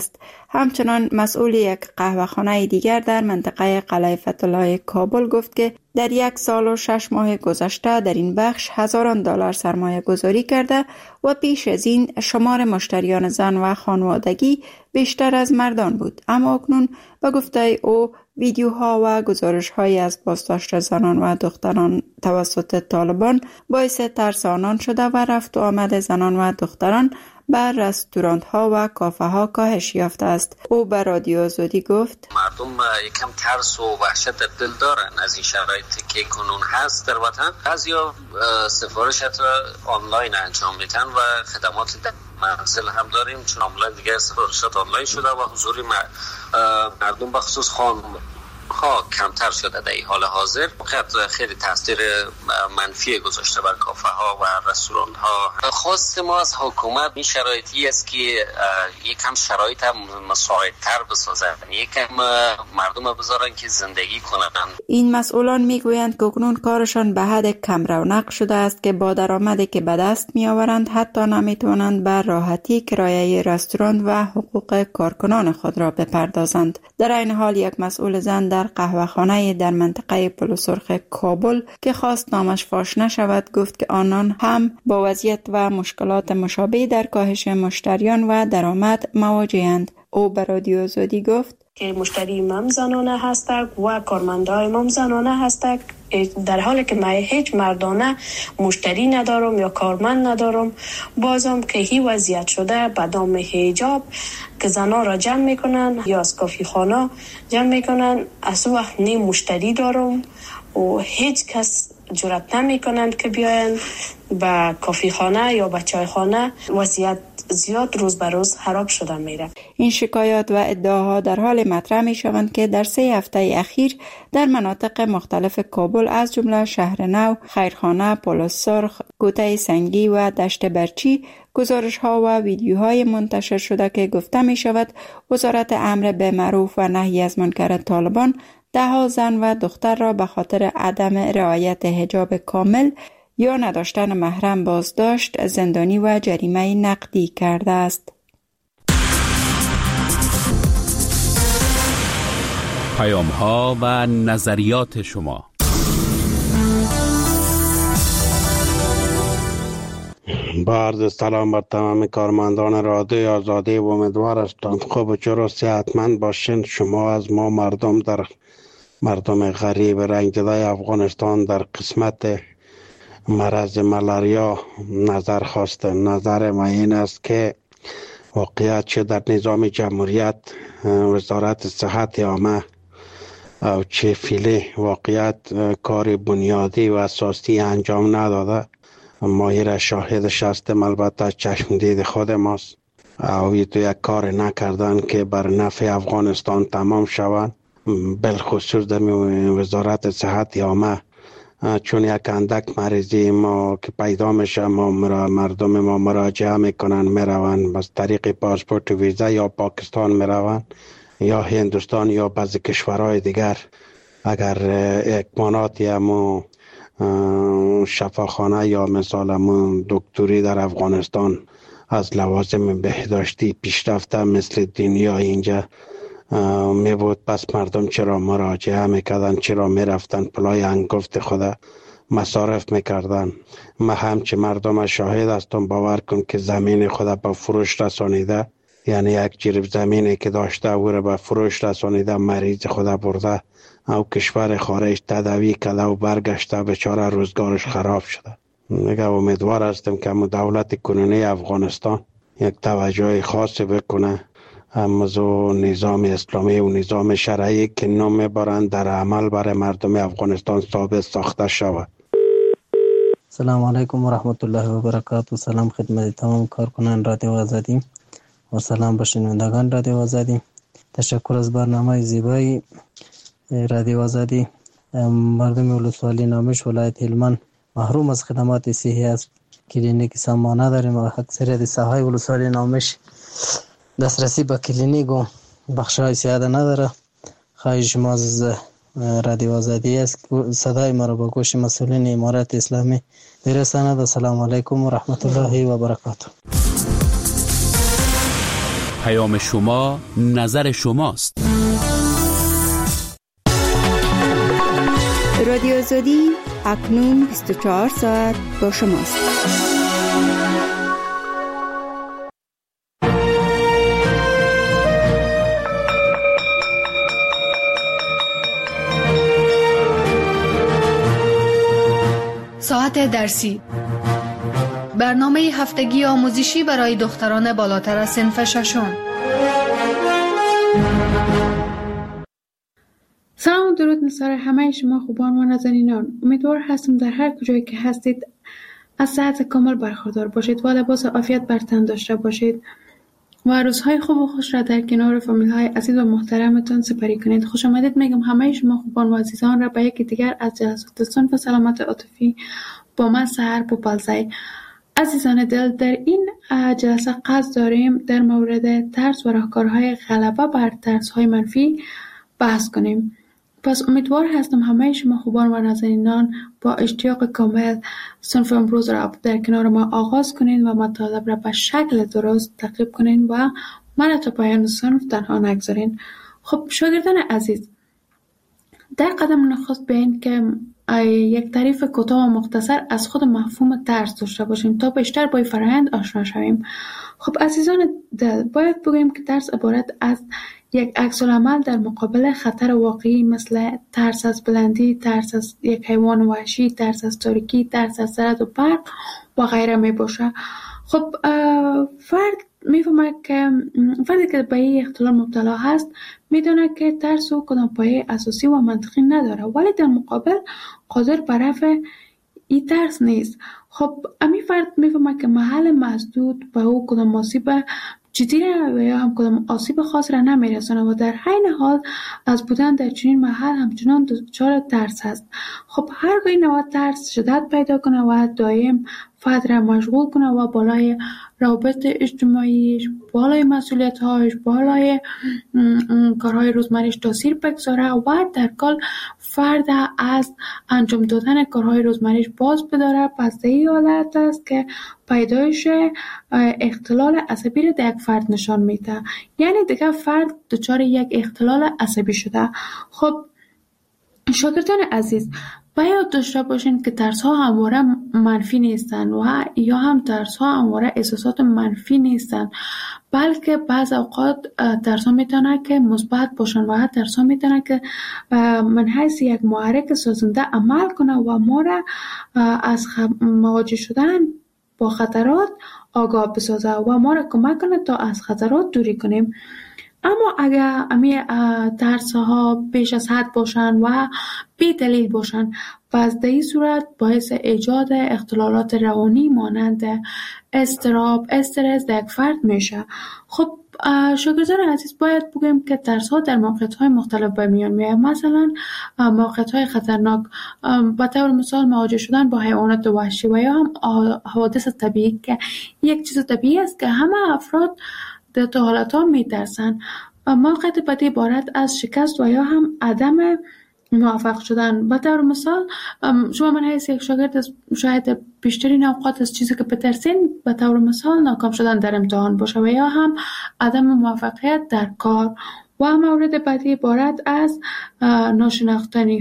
S9: همچنان مسئول یک قهوه‌خانه دیگر در منطقه قلعه فتح‌الله کابل گفت که در 1 سال و 6 ماه گذشته در این بخش هزاران دلار سرمایه گذاری کرده و پیش از این شمار مشتریان زن و خانوادگی بیشتر از مردان بود. اما اکنون به گفته او ویدیوها و گزارش‌های از بازداشت زنان و دختران توسط طالبان باعث ترس آنان شده و رفت و آمد زنان و دختران به رستوران‌ها و کافه‌ها کاهش یافته است. او به رادیو آزادی گفت
S20: مردم یکم ترس و وحشت در دل دارن از این شرایطی که کنون هست در وطن. بعضیا سفارشت را آنلاین انجام میدن و خدمات در منزل هم داریم، چون آنلاین دیگه سفارشات آنلاین شده و حضور مردم بخصوص خانم ها کمتر شده در این حال حاضر. خیلی تاثیر منفی گذاشته بر کافه ها و رستوران ها. خواست ما از حکومت این شرایطی است که یکم شرایط مساعدتر بسازن، یکم مردم بذارن که زندگی کنن.
S9: این مسئولان میگویند که اکنون کارشان به حد کم رونق شده است که با درآمدی که به دست میآورند حتی نمیتوانند به راحتی کرایه رستوران و حقوق کارکنان خود را بپردازند. در این حال یک مسئول زن در قهوه‌خانه در منطقه پل سرخ کابل که خواست نامش فاش نشود گفت که آنان هم با وضعیت و مشکلات مشابه در کاهش مشتریان و درآمد مواجه‌اند. او به رادیو آزادی گفت
S21: که مشتری مم زنانه هستند و کارمندای مم زنانه هستند، در حالی که من هیچ مردانه مشتری ندارم یا کارمند ندارم. بازم که هی وضعیت شده به دام حجاب که زنان را جمع میکنن یا از کافی خانه جمع میکنن، از وقت نه مشتری دارم و هیچ کس جرأت نمیکنند که بیاین به کافی خانه یا به چای خانه. وضعیت زیاد روز به روز خراب شده میره.
S9: این شکایات و ادعاها در حال مطرح می شوند که در 3 هفته اخیر در مناطق مختلف کابل از جمله شهر نو، خیرخانه، پل سرخ، کوته سنگی و دشت برچی گزارش ها و ویدیوهای منتشر شده که گفته می شود وزارت امر به معروف و نهی از منکر طالبان 10 زن و دختر را به خاطر عدم رعایت حجاب کامل یا نداشتن محرم بازداشت، زندانی و جریمه نقدی کرده است.
S19: پیام‌ها و نظریات شما.
S22: با عرض سلام بر تمام کارمندان رادیو آزادی و امیدوار هستم خوب و چرا صحتمند باشین. شما از ما مردم غریب رنگ دیده افغانستان در قسمت مرض ملاریا نظر خواسته. نظر من این است که واقعیت چه در نظام جمهوریت وزارت صحت عامه او چه فعلی واقعیت کار بنیادی و اساسی انجام نداده. ما را شاهدش هستیم، البته چشم دید خود ماست. او یک کار نکردن که بر نفع افغانستان تمام شود، بالخصوص در وزارت صحت عامه. چون یک اندک مریضی ما که پیدا میشه مردم ما مراجعه میکنن، میرون بس طریق پاسپورت و ویزا یا پاکستان میرون یا هندوستان یا بعضی کشورهای دیگر. اگر اکماناتی همو شفاخانه یا مثال همو دکتری در افغانستان از لوازم بهداشتی پیشرفته مثل دنیا اینجا می بود، پس مردم چرا مراجعه میکردن، چرا میرفتن پلای انگفت خدا مصارف میکردن. ما همچه مردم شاهد هستم، باور کن که زمین خدا به فروش رسانیده، یعنی یک جریب زمینی که داشته او را به فروش رسانیده، مریض خدا برده او کشور خارج تداوی کرده و برگشته، بیچاره روزگارش خراب شده. میگه امیدوار هستم که دولت کنونی افغانستان یک توجه خاصی بکنه امازو نظام اسلامی و نظام شرعی که نام میبرند در عمل برای مردم افغانستان ثابت ساخته شود.
S23: سلام علیکم و رحمت الله و برکاته. سلام خدمت تمام کارکنان رادیو آزادی و سلام به شنوندگان رادیو آزادی. تشکر از برنامه زیبای رادیو آزادی. مردم ولسوالی نامش ولایت هلمند محروم از خدمات صحی است. کلینیک سامانه داریم و اکثریت ساحای ولسوالی نامش دسترسی به کلینیک و بخش‌های سیاده نداره. خواهش ما از رادیو آزادی است صدای ما را به گوش مسئولین امارت اسلامی برساند. السلام علیکم و رحمت الله و برکاته.
S19: پیام شما نظر شماست.
S9: رادیو آزادی اکنون 24 ساعت با شماست.
S3: ساعت درسی، برنامه هفتگی آموزشی برای دختران بالاتر از صنف ششم.
S5: سلام و درود نثار همه شما خوبان و نازنینان. امیدوار هستم در هر کجایی که هستید از صحت کامل برخوردار باشید و لباس عافیت بر تن داشته باشید و روزهای خوب و خوش را در کنار فامیل های عزیز و محترمتان سپری کنید. خوش آمدید میگم همه شما خوبان و عزیزان را به یکی دیگر از جلسات صنف سلامت عاطفی با من سحر پوپالزی. عزیزان دل، در این جلسه قصد داریم در مورد ترس و راهکارهای غلبه بر ترس‌های منفی بحث کنیم. پس امیدوار هستم همه شما خوبان و نازنینان با اشتیاق کامل صنف امروز را در کنار ما آغاز کنین و مطالب را به شکل درست تعقیب کنین و من تا پایان صنف تنها نگذارین. خب شاگردان عزیز، در قدم نخست بین که یک تعریف کوتاه و مختصر از خود مفهوم ترس داشته باشیم تا بیشتر با فرآیند آشنا شویم. خب عزیزان دل، باید بگوییم که ترس عبارت از یک عکس‌العمل در مقابل خطر واقعی مثل ترس از بلندی، ترس از یک حیوان وحشی، ترس از تاریکی، ترس از رعد و برق و غیره می باشه. خب فردی که به این اختلال مبتلا هست میدونه که ترس او کدام پایه اساسی و منطقی نداره، ولی در مقابل قادر بر رفع این ترس نیست. خب امی فرد میفهمه که محل مسدود به او کدام آسیب جدی و یا هم کدام آسیب خاص را نمیرسونه و در حین حال از بودن در چنین محل همچنان دچار ترس هست. خب هرگاه این نوع ترس شدت پیدا کنه و دائم فرد را مشغول کنه و بالای روابط اجتماعیش، بالای مسئولیت‌هاش، بالای کارهای روزمره‌اش تاثیر بگذاره و در کل فرد از انجام دادن کارهای روزمره‌اش باز بداره، پس این حالت است که پیدایش اختلال عصبی را در یک فرد نشان میده. یعنی دیگه فرد دچار یک اختلال عصبی شده. خب شاگردان عزیز، باید داشته باشین که ترس ها همواره منفی نیستن و یا هم ترس ها همواره احساسات منفی نیستن، بلکه بعض اوقات ترس ها میتونه که مثبت باشن و ترس ها میتونه که من حیث یک محرک سازنده عمل کنه و ما را از مواجه شدن با خطرات آگاه بسازه و ما را کمک کنه تا از خطرات دوری کنیم. اما اگر امی ترس ها بیش از حد باشن و بی دلیل باشن، پس در این صورت باعث ایجاد اختلالات روانی مانند اضطراب، استرس در یک فرد میشه. خب شاگردان عزیز، باید بگویم که ترس ها در موقعیت های مختلف به میان میاد. مثلا موقعیت های خطرناک، به طور مثال مواجه شدن با حیوانات وحشی و یا هم حوادث طبیعی که یک چیز طبیعی است که همه افراد در تو حالت ها میترسن. موقعیت بعدی عبارت از شکست و یا هم عدم موفق شدن. به طور مثال شما من حیث یک شاگرد شاید بیشترین اوقات از چیزی که بترسین به طور مثال ناکام شدن در امتحان باشه و یا هم عدم موفقیت در کار. و مورد بعدی عبارت از ناشناختنی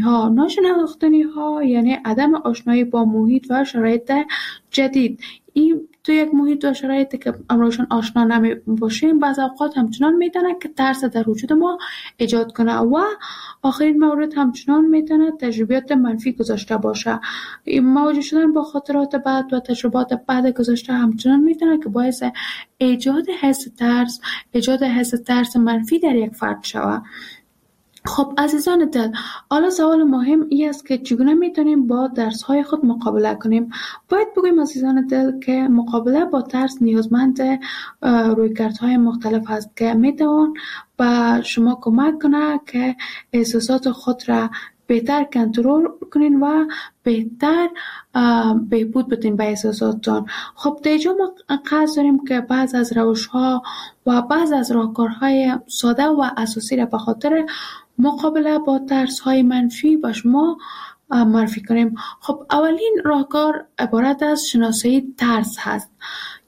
S5: ها یعنی عدم آشنایی با محیط و شرایط جدید. این تو یک محیط و شرایطی که امروزشان آشنا نمی باشیم بعض اوقات همچنان میتونه که ترس در وجود ما ایجاد کنه. و آخرین مورد همچنان میتونه تجربیات منفی گذاشته باشه. مواجه شدن با خاطرات بد و تجربات بد گذاشته همچنان میتونه که باعث ایجاد حس ترس منفی در یک فرد شود. خب عزیزان دل، حالا سوال مهم این است که چگونه میتونیم با ترس‌های خود مقابله کنیم؟ باید بگویم عزیزان دل که مقابله با ترس نیازمند رویکردهای مختلف است که میتوان به شما کمک کنه که احساسات خود را بهتر کنترل کنین و بهتر بهبود بدین به احساساتتان. خب در اینجا ما قصد داریم که بعض از روش‌ها و بعض از راهکارهای ساده و اساسی را به خاطر مقابله با ترس‌های منفی به شما معرفی کنیم. خب اولین راهکار عبارت از شناسایی ترس هست.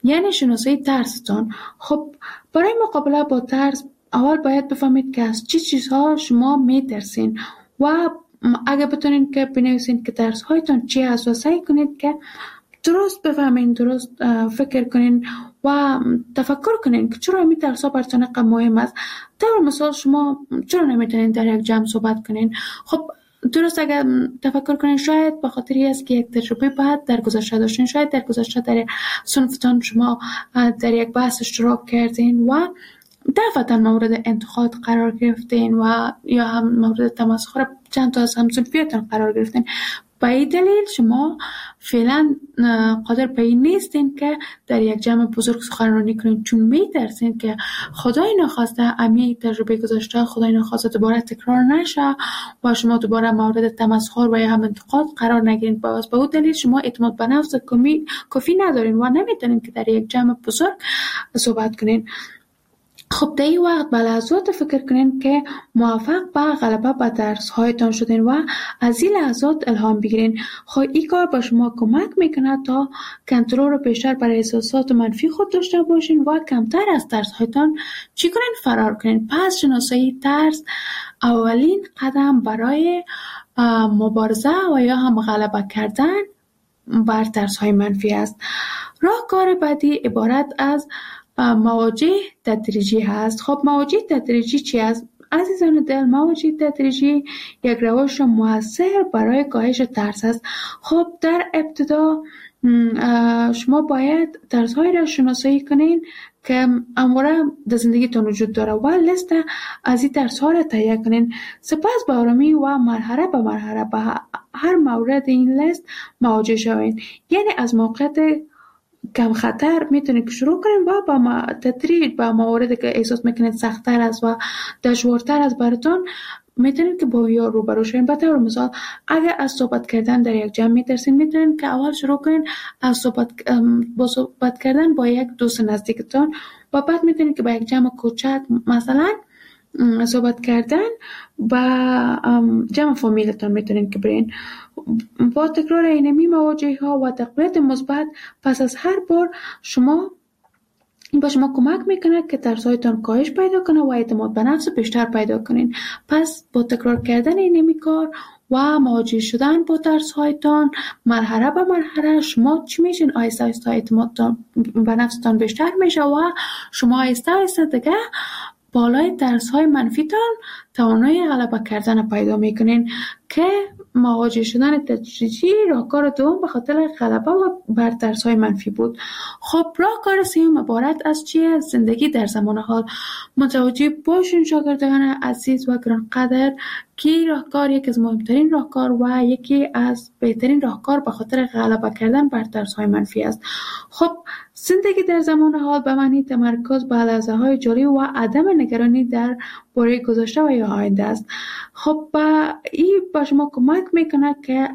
S5: یعنی شناسایی ترستان. خب برای مقابله با ترس اول باید بفهمید که از چه چیزها شما میترسین و اگه بتونین که بنویسین که ترس هایتان چی هست و سعی کنید که درست بفهمین، درست فکر کنین و تفکر کنین که چرا این ترس ها براتون مهم است. در مثال شما چرا نمیتونین در یک جمع صحبت کنین؟ خب درست اگر تفکر کنین شاید به خاطری است که یک تجربه بعد در گذشته داشتین، شاید در گذشته در صنفتان شما در یک بحث اشتراک کردین و دفعتا مورد انتقاد قرار گرفتین و یا هم مورد تمسخر چند تا از همصنفیاتون قرار گرفتین. به این دلیل شما فعلا قادر به این نیستین که در یک جمع بزرگ سخنرانی کنین، چون میترسین که خدای نخواسته امی تجربه گذشته خدای نخواسته دوباره تکرار نشه و شما دوباره مورد تمسخر و یا هم انتقاد قرار نگیرین. باز به اون دلیل شما اعتماد به نفس کافی ندارین و نمیتونین که در یک جمع بزرگ صحبت کنین. خب در این وقت به لحظات فکر کنین که موفق به غلبه به درس هایتان شدین و از این لحظات الهام بگیرین. خب این کار با شما کمک میکنه تا کنترل رو بیشتر بر احساسات منفی خود داشته باشین و کمتر از ترس هایتان چی کنین؟ فرار کنین. پس شناسایی ترس اولین قدم برای مبارزه و یا هم غلبه کردن بر ترس های منفی است. راهکار بعدی عبارت از مواجه تدریجی هست. خب مواجه تدریجی چی است؟ عزیزان دل، مواجه تدریجی یک روش مؤثر برای کاهش ترس است. خب در ابتدا شما باید ترس‌های را شناسایی کنین که امروز در زندگیتون وجود داره و لیست از این ترس‌ها را تهیه کنین. سپس به آرامی و مرحله به مرحله به هر مورد این لیست مواجه شوین. یعنی از موقعیت کم خطر میتونید شروع کنید و با تدریج با مواردی که احساس میکنید سخت‌تر است و دشوارتر است براتون میتونید که با یا روبرو شوین. به طور مثال اگر از صحبت کردن در یک جمع میترسین، میتونید که اول شروع کنید از صحبت کردن با یک دوست نزدیکتون و بعد میتونید که با یک جمع کوچک مثلا صحبت کردن با جمع فامیلتون میتونید که برین. با تکرار اینمی مواجهه ها و تقویت مثبت پس از هر بار با شما کمک میکنه که ترسایتان کاهش پیدا کنه و اعتماد به نفس بیشتر پیدا کنین. پس با تکرار کردن اینمی کار و مواجه شدن با ترسایتان مرحله به مرحله شما چی میشین؟ آیسته آیسته اعتمادتان به نفستان بیشتر میشه و شما آیسته آیسته دیگه بالای ترس‌های منفیتان توانایی غلبه کردن پیدا میکنین که مواجه شدن تدریجی راهکار دوم به خاطر غلبه بر ترس‌های منفی بود. خب راهکار سوم عبارت از چیه؟ زندگی در زمان حال. متوجه باشین شاگردان عزیز و گرانقدر که راهکار یکی از مهمترین راهکار و یکی از بهترین راهکار به خاطر غلبه کردن بر ترس‌های منفی است. خب زندگی در زمان حال به معنی تمرکز بر لحظه‌های جاری و عدم نگرانی در باره گذشته و یا آینده است. خب این به شما کمک میکنه که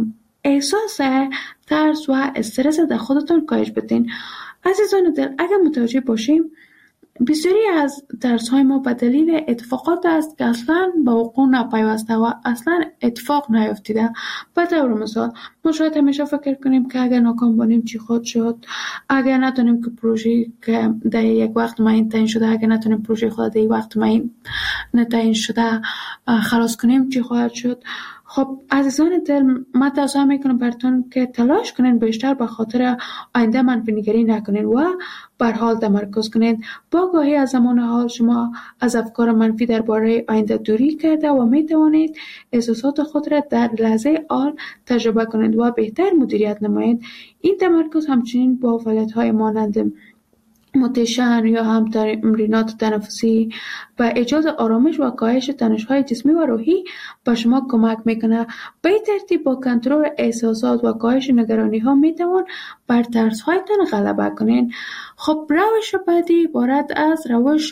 S5: احساس ترس و استرس در خودتون کاهش بدین. عزیزان دل، اگر متوجه باشیم بسیاری از ترس‌های ما به دلیل اتفاقات است که اصلا به وقوع نپیوسته و اصلا اتفاق نیفتیده. به طور مثال ما شاید همیشه فکر کنیم که اگر ناکام باشیم چی خواهد شد، اگر نتونیم که پروژه که در یک وقت معین تعیین شده، اگر نتونیم پروژه خود در یک وقت معین تعیین شده خلاص کنیم چی خواهد شد. خب عزیزان دل، من توصیه میکنم براتون که تلاش کنین بیشتر به خاطر آینده منفی نگری نکنین و بر حال تمرکز کنین. با آگاهی از زمان حال شما از افکار منفی درباره آینده دوری کرده و می توانید احساسات خود را در لحظه حال تجربه کنید و بهتر مدیریت نمایید. این تمرکز همچنین با فعالیت‌های مانند مدیتیشن یا هم تمرینات تنفسی و ایجاد آرامش و کاهش تنش‌های جسمی و روحی به شما کمک میکنه. به این ترتیب با کنترل احساسات و کاهش نگرانی‌ها میتوان بر ترس‌هایتان غلبه کنین. خب روش بعدی عبارت از روش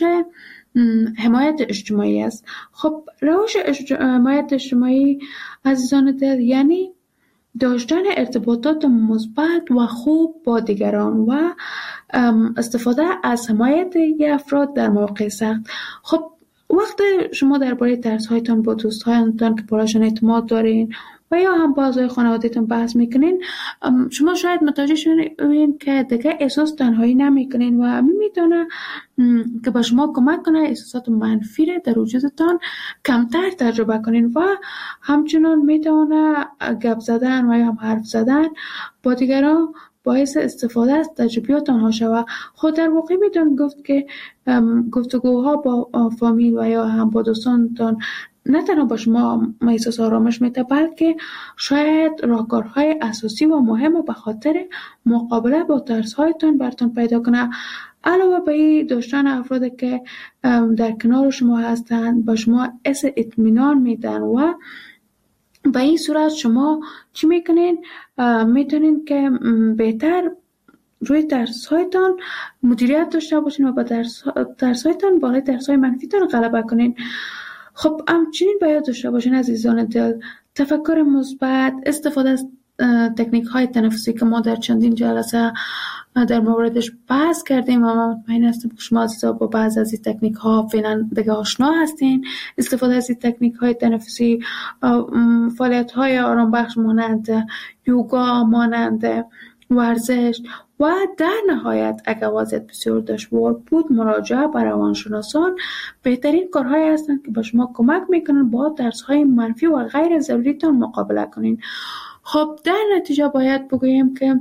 S5: حمایت اجتماعی است. خب روش حمایت اجتماعی عزیزان دل یعنی داشتن ارتباطات مثبت و خوب با دیگران و استفاده از حمایت افراد در مواقع سخت. خب وقتی شما درباره ترس‌هایتان با دوستانتان که برایشان اعتماد دارین و یا هم با اعضای خانوادهتون بحث میکنین، شما شاید متوجه شوین که دیگه احساس تنهایی نمیکنین و میتونه که با شما کمک کنه احساسات منفی را در وجودتان کمتر تجربه کنین و همچنان میتونه گپ زدن و یا هم حرف زدن با دیگران باعث استفاده از تجربیات آنها شود. خود در واقع میتون گفت که گفتگوها با فامیل و یا هم با دوستانتان نه تنها با شما احساس آرامش میده، بلکه شاید راهکارهای اساسی و مهم به خاطر مقابله با ترس‌هایتان براتون پیدا کنه. علاوه بر این، داشتن افرادی که در کنار شما هستند با شما حس اطمینان میدن و به این صورت شما چی میکنین؟ میتونین که بهتر روی ترس‌هایتان مدیریت داشته باشین و با ترس‌هایتان بالای ترس‌های منفیتان غلبه کنین. خب همچنین باید داشته باشین عزیزان دل تفکر مثبت، استفاده از تکنیک های تنفسی که ما در چندین جلسه در موردش بحث کردیم و من مطمئن هستم که شما عزیزا با بعض از این تکنیک ها فعلا دیگه آشنا هستین. استفاده از این تکنیک های تنفسی، فعالیت های آرام بخش مانند یوگا، مانند ورزش و در نهایت اگر وضعیت بسیار دشوار بود مراجعه به روانشناسان بهترین کارهایی هستند که به شما کمک میکنن با ترس‌های منفی و غیر ضروریتان مقابله کنین. خب در نتیجه باید بگوییم که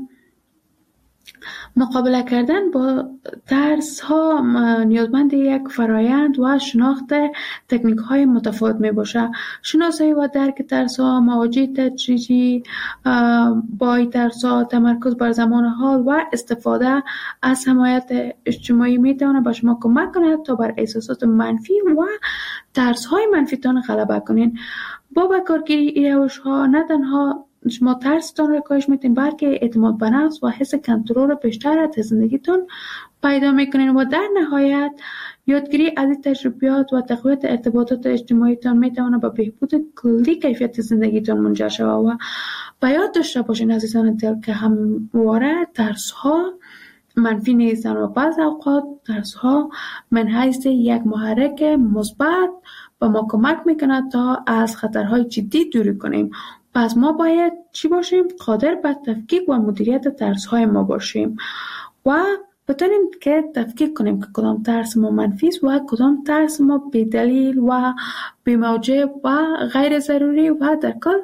S5: مقابله کردن با ترس ها نیازمند یک فرایند و شناخت تکنیک های متفاوت می باشه. شناسایی و درک ترس ها، مواجهه تدریجی با ترس ها، تمرکز بر زمان حال و استفاده از حمایت اجتماعی می تواند به شما کمک کند تا بر احساسات منفی و ترس های منفی تان غلبه کنین. با کارگیری این روش ها نه تنها شما ترستان را کاهش میتین بلکه اعتماد به نفس و حس کنترل بیشتر از زندگیتون پیدا میکنین و در نهایت یادگیری از این تجربیات و تقویت ارتباطات اجتماعیتان میتونه به بهبود کلی کیفیت زندگیتون منجر شود. و به یاد داشته باشین عزیزان دل که همواره ترس ها منفی نیستن و بعض اوقات ترس ها من حیث یک محرک مثبت به ما کمک میکنه تا از خطرهای جدی دوری کنیم. پس ما باید چی باشیم؟ قادر به تفکیک و مدیریت ترس‌های ما باشیم و بتونیم که تفکیک کنیم که کدام ترس ما منفی است و کدام ترس ما بی‌دلیل و بی‌موجب و غیر ضروری و در کل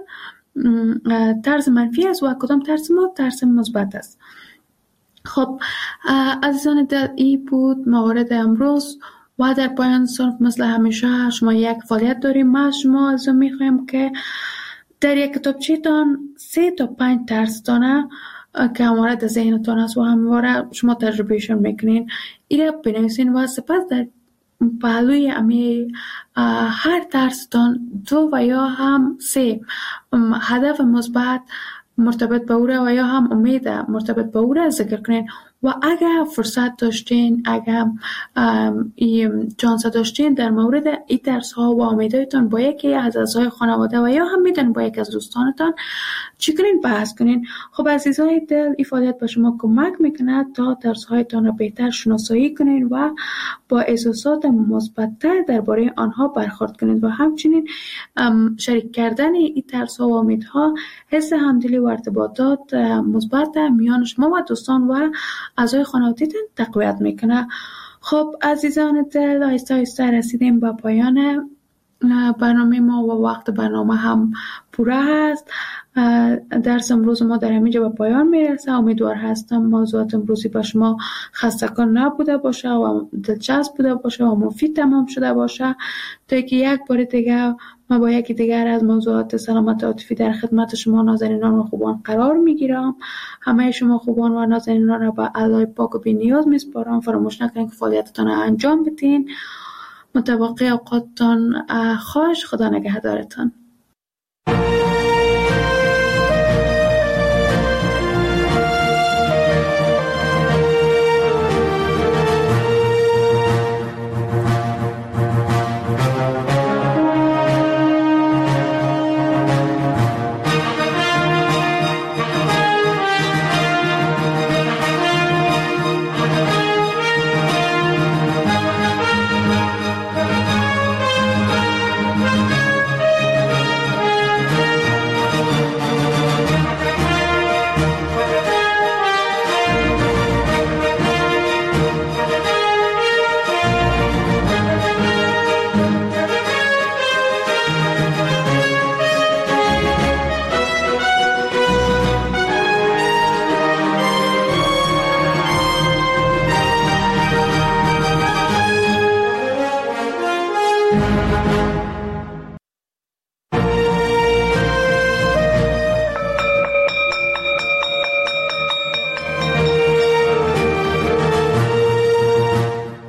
S5: ترس منفی است و کدام ترس ما ترس مثبت است. خب عزیزان دل، این بود موارد امروز و در پایان صرف مثل همیشه شما یک فعالیت داریم. ما شما از میخوایم که در یک کتابچه‌تان 3 تا 5 ترس دانه که همواره در ذهنتان است و همواره شما تجربهشون میکنین ایره بنویسین و سپس در پهلوی هر ترستان 2 و یا هم 3 هدف مثبت مرتبط به او و یا هم امید مرتبط به او ذکر کنین و اگر فرصت داشتین، اگر چانس داشتین در مورد این ترس ها و امیدهایتان با یکی از اعضای خانواده و یا هم میتونین با یکی از دوستانتان چی کنین بحث کنین. خب عزیزای دل، این فعالیت به شما کمک میکنه تا ترس هایتان را بهتر شناسایی کنین و با احساسات مثبت‌تر درباره آنها برخورد کنین و همچنین شریک کردن این ترس ها و امیدها حس همدلی و ارتباطات مثبت میان شما و دوستان و اعضای خانواده‌تان تقویت میکنه. خب عزیزان دل، آهسته آهسته رسیدیم به پایان برنامه ما و وقت برنامه هم پوره هست. درس امروز ما در همینجا به پایان میرسه. امیدوار هستم موضوعات امروزی به شما خسته‌کن نبوده باشه و دلچسب بوده باشه و مفید تمام شده باشه تا که یک بار دیگه ما با یکی دیگر از موضوعات سلامت عاطفی در خدمت شما نازنینان و خوبان قرار میگیرم. همه شما خوبان و نازنینان را به الله پاک و بی‌نیاز میسپارم. فراموش نکنید که فعالیتتان را انجام بدین. متوقع اوقاتتان خوش. خدا نگهدارتان.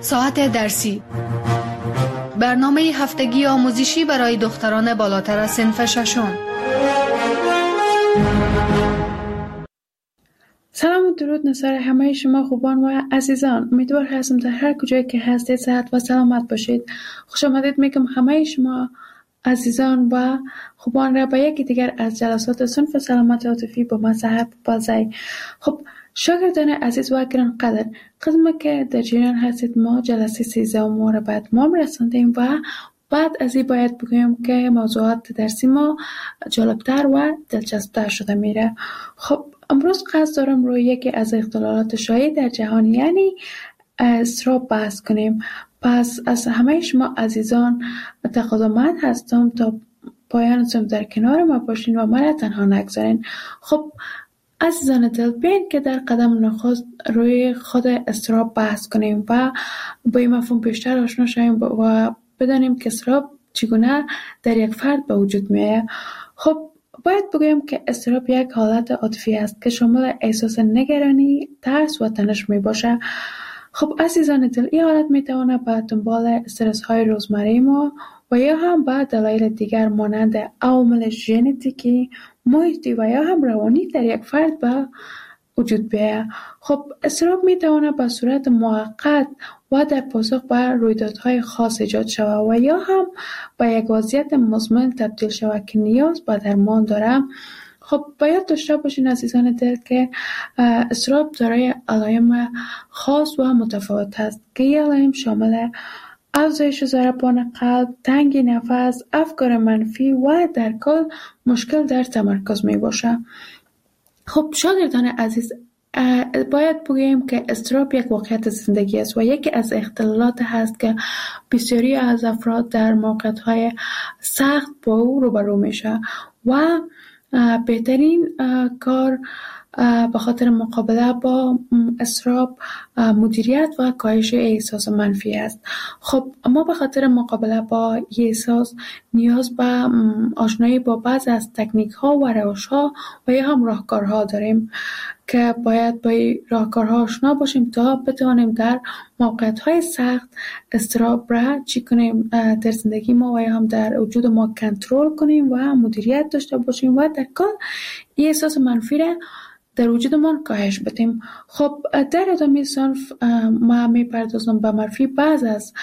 S3: ساعت درسی، برنامه هفتگی آموزشی برای دختران بالاتر از صنف ششم.
S5: سلام و درود نصار همه شما خوبان و عزیزان. امیدوار هستم در هر کجایی که هستید صحت و سلامت باشید. خوش آمدید میگم همه شما عزیزان و خوبان را به یکی دیگر از جلسات صنف سلامت عاطفی با مصحف بازی. خب شاگردان عزیز و گرانقدر، قدمی که در جریان هستید ما جلسه 13 را به اتمام رساندیم و بعد از این باید بگویم که موضوعات درسی ما جالبتر و دلچسبتر شده میره. خب امروز قصد دارم روی یکی از اختلالات شایع در جهان یعنی اضطراب بحث کنیم. پس از همه شما عزیزان تقاضامند هستم تا پایان صنف در کنار ما باشین و ما تنها نگذارین. خب عزیزان دل، بیاین که در قدم نخست روی خود اضطراب بحث کنیم و با این مفهوم بیشتر آشنا شویم و بدانیم که اضطراب چگونه در یک فرد به وجود میاد. خب باید بگویم که اضطراب یک حالت عاطفی است که شامل احساس نگرانی، ترس و تنش می باشه. خب عزیزان دل، این حالت می تواند به دنبال استرس های روزمره ما و یا هم به دلایل دیگر مانند عوامل ژنتیکی، محیطی و یا هم روانی در یک فرد به وجود بیاید. خب اضطراب می تواند به صورت موقت و در پاسخ به رویدادهای خاص ایجاد شود و یا هم به یک وضعیت مزمن تبدیل شود که نیاز به درمان دارد. خب باید داشته باشین عزیزان دل که اضطراب دارای علائم خاص و متفاوت است که این علائم شامل افزایش ضربان قلب، تنگی نفس، افکار منفی و در کل مشکل در تمرکز می باشه. خب شاگردان عزیز، باید بگوییم که اضطراب یک واقعیت زندگی است و یکی از اختلالات هست که بسیاری از افراد در موقعیت‌های سخت با او روبرو میشه و بهترین کار به خاطر مقابله با اضطراب مدیریت و کاهش احساس منفی است. خب ما به خاطر مقابله با این احساس نیاز به آشنایی با بعض از تکنیک ها و روش ها و یا هم راهکارها داریم که باید با این راهکارها آشنا باشیم تا بتوانیم در موقعیت های سخت اضطراب را چی کنیم در زندگی ما و یا هم در وجود ما کنترل کنیم و مدیریت داشته باشیم و در کل این احساس منفی را در وجودمان کاهش بدیم. خب در ادامه صنف ما میپردازم به معرفی بعض از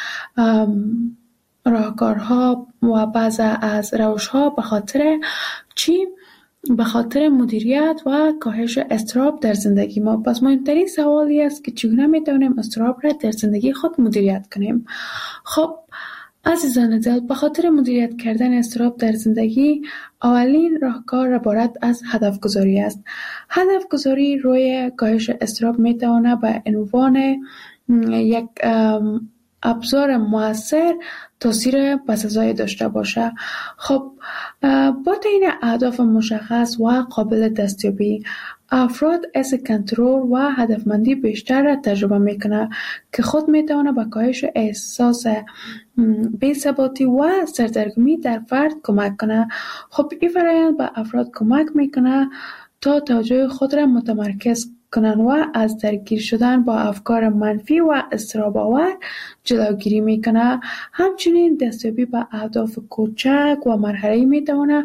S5: راهکارها و بعض از روش‌ها به خاطر چی؟ به خاطر مدیریت و کاهش اضطراب در زندگی ما. پس مهمترین سوالی است که چگونه میتونیم اضطراب را در زندگی خود مدیریت کنیم. خب عزیزان دل، به خاطر مدیریت کردن اضطراب در زندگی اولین راهکار عبارت از هدف گذاری است. هدف گذاری روی کاهش اضطراب میتواند به عنوان یک ابزار موثر تاثیر پس‌ازایی داشته باشه. خب با تعیین اهداف مشخص و قابل دستیابی افراد حس کنترل و هدفمندی بیشتر را تجربه میکنه که خود میتونه به کاهش احساس بی‌ثباتی و سردرگمی در فرد کمک کنه. خب این فرآیند به افراد کمک میکنه تا توجه خود را متمرکز کنند و از درگیر شدن با افکار منفی و اضطراب‌آور جلوگیری میکنه. همچنین دستیابی به اهداف کوچک و مرحله‌ای میتونه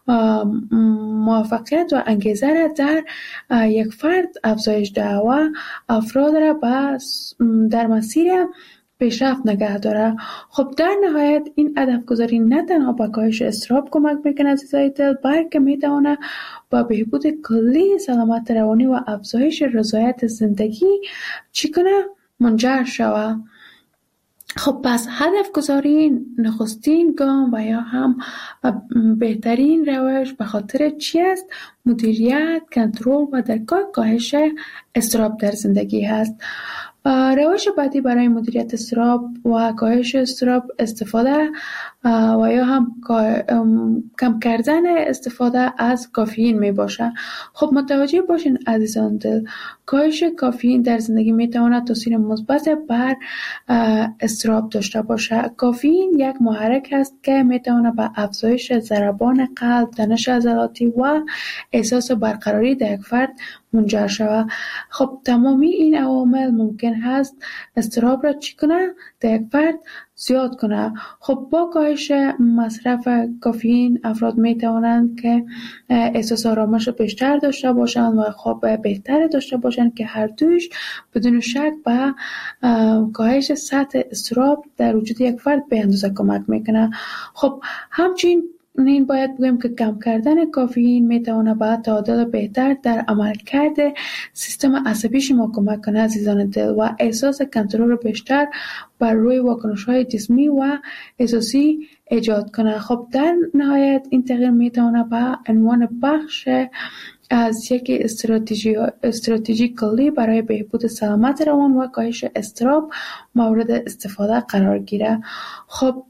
S5: موفقیت و انگیزه را در یک فرد افزایش دهد و افراد را در مسیر پیشرفت نگه داره. خب در نهایت این هدف گذاری نه تنها به کاهش اضطراب کمک میکنه عزیزای دل، بلکه میتونه با بهبود کلی سلامت روانی و افزایش رضایت زندگی منجر شود. خب پس هدف گذاری نخستین گام و یا هم بهترین روش به خاطر چی است؟ مدیریت، کنترل و در کل کاهش اضطراب در زندگی هست. روش بعدی برای مدیریت اضطراب و کاهش اضطراب استفاده و یا هم کم کردن استفاده از کافئین می باشه. خب متوجه باشین عزیزان دل، کاهش کافئین در زندگی می تواند تاثیر مثبت بر اضطراب داشته باشه. کافئین یک محرک است که می تواند به افزایش ضربان قلب، تنش عضلاتی و احساس برقراری در یک فرد منجر شود. خب تمامی این عوامل ممکن هست اضطراب را چی کنه؟ در یک فرد زیاد کنه. خب با کاهش مصرف کافئین افراد می توانند که احساس آرامش بیشتر داشته باشند و خواب بهتر داشته باشند که هر دوش بدون شک به کاهش سطح اضطراب در وجود یک فرد به اندازه کمک میکنه. خب همچنین باید بگیم که کم کردن کافئین میتونه به تعادل بهتر در عملکرد سیستم عصبی شما کمک کنه عزیزان دل و احساس کنترل بیشتر بر روی واکنش‌های جسمی و احساسی ایجاد کنه. خب در نهایت این تغییر میتونه به عنوان بخش از یک استراتژی کلی برای بهبود سلامت روان و کاهش اضطراب مورد استفاده قرار گیره. خب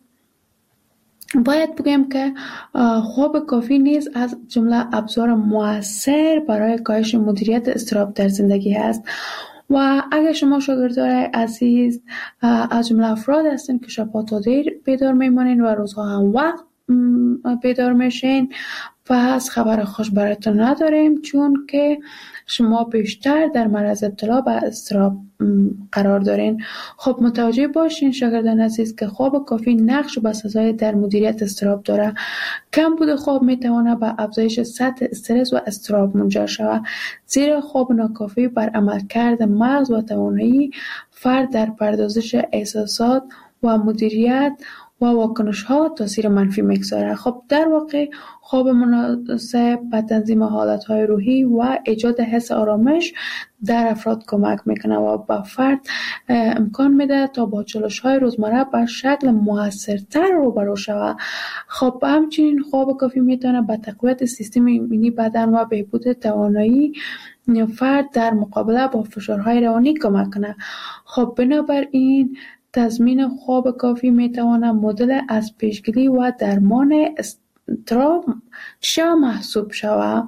S5: باید بگم که خواب کافی نیز از جمله ابزار مؤثر برای کاهش مدیریت اضطراب در زندگی است و اگر شما شاگردان عزیز از جمله افراد هستین که شبها تا دیر بیدار میمانین و روزها هم وقت بیدار میشین، پس خبر خوش براتون نداریم، چون که شما بیشتر در معرض ابتلا به اضطراب قرار دارین. خب متوجه باشین شاگردان عزیز که خواب کافی نقش بسزایی در مدیریت اضطراب داره. کم بود خواب میتونه به افزایش سطح استرس و اضطراب منجر شود، زیرا خواب ناکافی بر عملکرد مغز و توانایی فرد در پردازش احساسات و مدیریت و واکنش ها تاثیر منفی میگذاره. خب در واقع خواب مناسب به تنظیم حالت های روحی و ایجاد حس آرامش در افراد کمک میکنه و به فرد امکان میده تا با چالش های روزمره به شکل موثرتر روبرو شود. خب همچنین خواب کافی میتونه به تقویت سیستم ایمنی بدن و بهبود توانایی فرد در مقابله با فشارهای روانی کمک کنه. خب بنابراین تضمین خواب کافی میتواند مدل از پیشگیری و درمان اضطراب محسوب شود.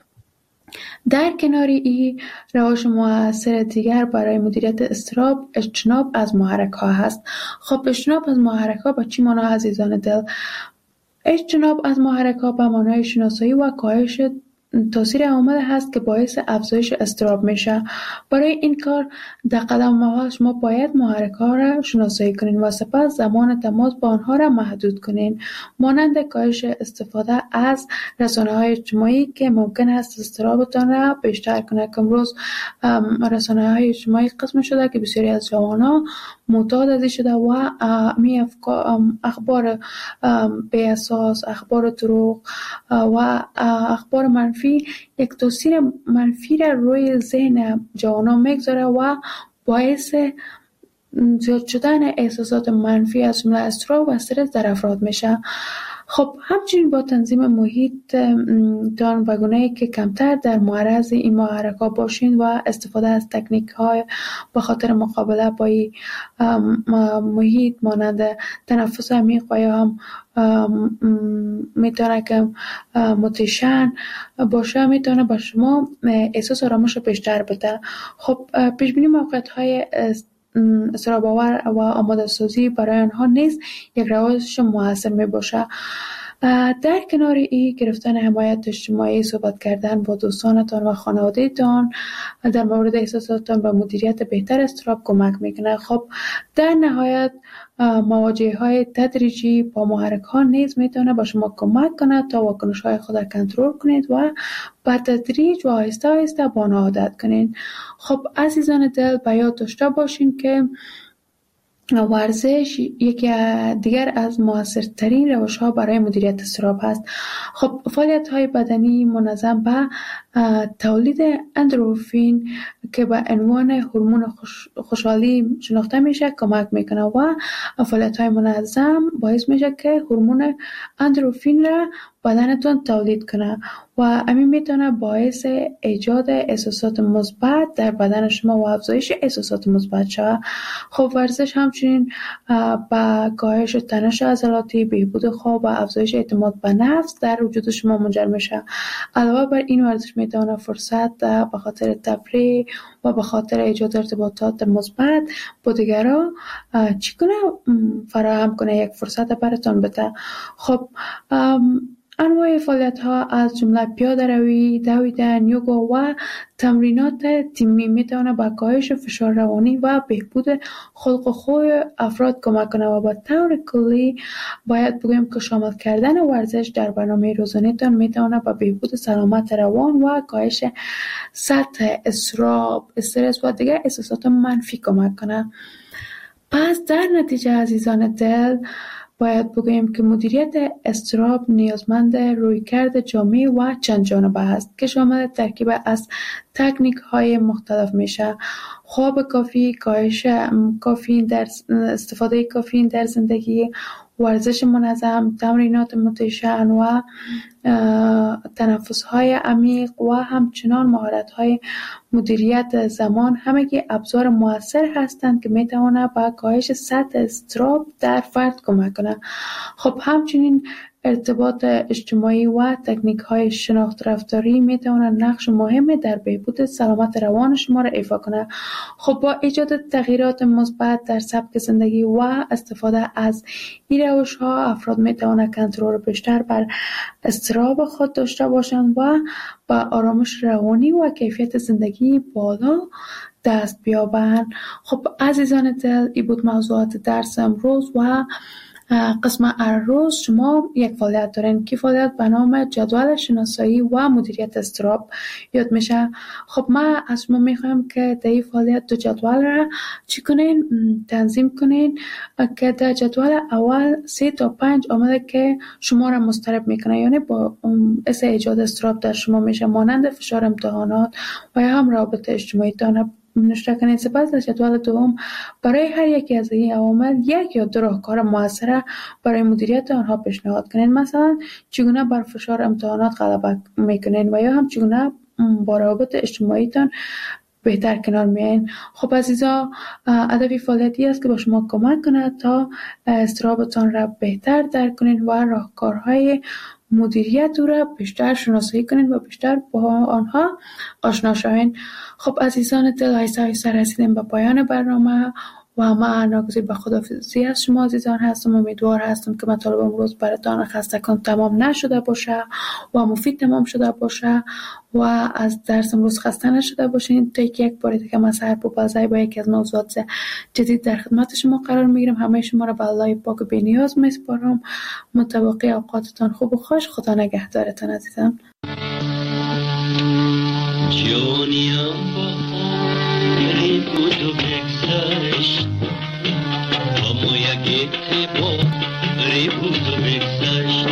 S5: در کنار این روش مؤثر دیگر برای مدیریت اضطراب اجتناب از محرک ها هست. خب اجتناب از محرک ها با چی معنی عزیزان دل؟ اجتناب از محرک ها به معنای شناسایی و کاهش تاثیر عوامل هست که باعث افزایش اضطراب میشه. برای این کار در قدم اول شما باید محرک ها را شناسایی کنین و سپس زمان تماس با آنها را محدود کنین، مانند کاهش استفاده از رسانه های اجتماعی که ممکن است اضطرابتان را بیشتر کنه. که امروز رسانه های اجتماعی قسم شده که بسیاری از جوانان معتاد از شده و می اخبار بی اساس، اخبار دروغ و اخبار منفی یک تاثیر منفی را روی ذهن جوانان میگذاره و باعث زیاد شدن احساسات منفی از جمله اضطراب و استرس در افراد میشه. خب همچنین با تنظیم محیط تان و گونه‌ای که کمتر در معرض این محرک‌ها باشین و استفاده از تکنیک‌های به خاطر مقابله با این محیط مانند تنفس عمیق و یا هم میتونه که متیشن باشه، میتونه با شما احساس آرامش بیشتر بده. خب پیشبینی موقعیت‌های اضطراب آور و آماده سازی برای آنها نیز یک روش مؤثر می باشه. در کنار این گرفتن حمایت اجتماعی، صحبت کردن با دوستانتان و خانواده‌تان در مورد احساساتتان و مدیریت بهتر اضطراب کمک میکنه. خب در نهایت مواجهه‌های تدریجی با محرک ها نیز میتونه با شما کمک کنه تا واکنش های خود را کنترل کنید و با تدریج و آهسته آهسته با آن عادت کنید. خب عزیزان دل به یاد داشته باشین که ورزش یکی دیگر از موثرترین روش‌ها برای مدیریت اضطراب است. خب فعالیت‌های بدنی منظم به تولید اندروفین که به عنوان هورمون خوشحالی شناخته میشه کمک میکنه و فعالیت‌های منظم باعث میشه که هورمون اندروفین را بدنتون تولید کنه و همین میتونه باعث ایجاد احساسات مثبت در بدن شما و افزایش احساسات مثبت شود. خب ورزش همچنین با کاهش تنش عضلاتی، بهبود خواب و افزایش اعتماد به نفس در وجود شما منجر میشه. علاوه بر این ورزش میتونه فرصت به خاطر تفریح و به خاطر ایجاد ارتباطات مثبت با دیگران چی کنه فراهم کنه، یک فرصت براتون بده. خب انواع فعالیت ها از جمله پیاده روی، دویدن، یوگا و تمرینات تیمی میتونه به کاهش فشار روانی و بهبود خلق و خوی افراد کمک کنه و به طور کلی باید بگویم که شامل کردن ورزش در برنامه روزانه تان میتونه به بهبود سلامت روان و کاهش سطح اضطراب، استرس و دیگر احساسات منفی کمک کنه. پس در نتیجه عزیزان دل باید بگوییم که مدیریت اضطراب نیازمند رویکرد جامع و چند جانبه است که شامل ترکیب از تکنیک های مختلف میشه: خواب کافی، کاهش کافئین در استفاده کافئین در زندگی، ورزش منظم، تمرینات متشن و تنفس های عمیق و همچنان مهارت های مدیریت زمان، همگی ابزار مؤثر هستند که میتواند به کاهش سطح اضطراب در فرد کمک کنند. خب همچنین ارتباط اجتماعی و تکنیک های شناخت رفتاری میتوانند نقش مهمی در بهبود سلامت روان شما را ایفا کنند. خب با ایجاد تغییرات مثبت در سبک زندگی و استفاده از این روش ها افراد میتوانند کنترل بیشتر بر اضطراب خود داشته باشند و با آرامش روانی و کیفیت زندگی بالا دست بیابند. خب عزیزان دل، این بود موضوعات درس امروز و قسم روز شما یک فعالیت دارین که فعالیت به نام جدول شناسایی و مدیریت اضطراب یاد میشه. خب ما از شما میخوایم که در این فعالیت دو جدول را چی کنین؟ تنظیم کنین که در جدول اول 3 تا 5 عامل که شما را مضطرب میکنه، یعنی با باعث ایجاد اضطراب در شما میشه، مانند فشار امتحانات و یا هم روابط اجتماعی تان نوشته کنید. سپس در جدول دوم برای هر یکی از این عوامل 1 یا 2 راهکار موثر برای مدیریت آنها پیشنهاد کنید. مثلا چگونه بر فشار امتحانات غلبه میکنین و یا هم چگونه با روابط اجتماعی تان بهتر کنار میاین. خب عزیزا، هدف فعالیتی است که با شما کمک کند تا اضطرابتان را بهتر درک کنین و راهکارهای مدیریت او را بیشتر شناسایی کنین و بیشتر با آنها آشنا شوین. خب عزیزان دل، آهسته رسیدیم به پایان برنامه و من ناگزیر به خداحافظی از شما عزیزان هستم. امیدوار هستم که مطالب امروز براتان خستگان تمام نشده باشه و مفید تمام شده باشه و از درس امروز خسته نشده باشین. تا یک بار دیگه من سحر پوپلزی با یکی از موضوعات جدید در خدمت شما قرار میگیرم. همه شما را به الله پاک بی‌نیاز میسپارم. متوقع اوقاتتان خوب و خوش. خدا نگهدارتان عزیزان.
S2: جونیم با عمری بود و بگذشت، اما یک اتباری بود و بگذشت.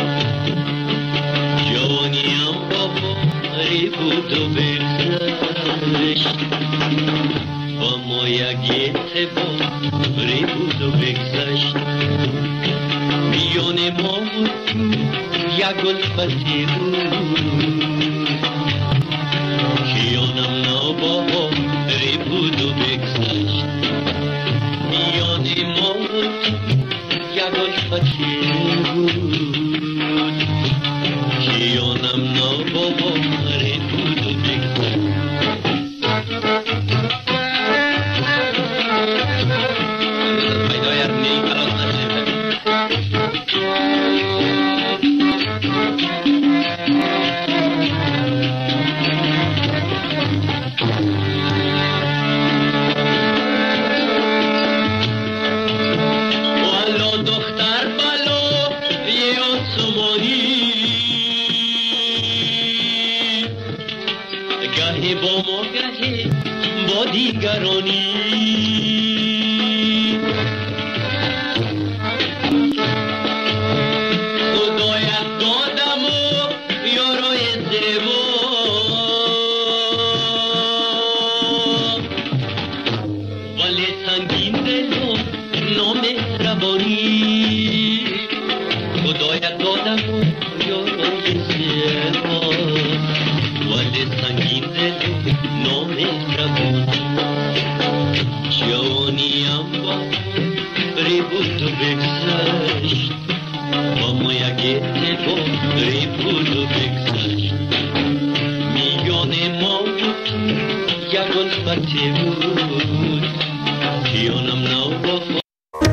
S2: جونیم با عمری بود و بگذشت، اما یک اتباری بود و بگذشت. میان ما یک الفتی بود، خیانم ناباوری بود و بگذشت. میان ما یک الفتی بود، خیانم ناباوری بود و بگذشت. پیدایر نیمران نشده دیگرانی. خدایت دادم و یارای زیبا، ولی سنگین دل و نامهربانی. خدایت دادم و یارای زیبا، ولی سنگین دل و نامهربانی. جوانیم با عمری بود و بگذشت، اما یک اتباری بود و بگذشت. میان ما بود یک الفتی بود،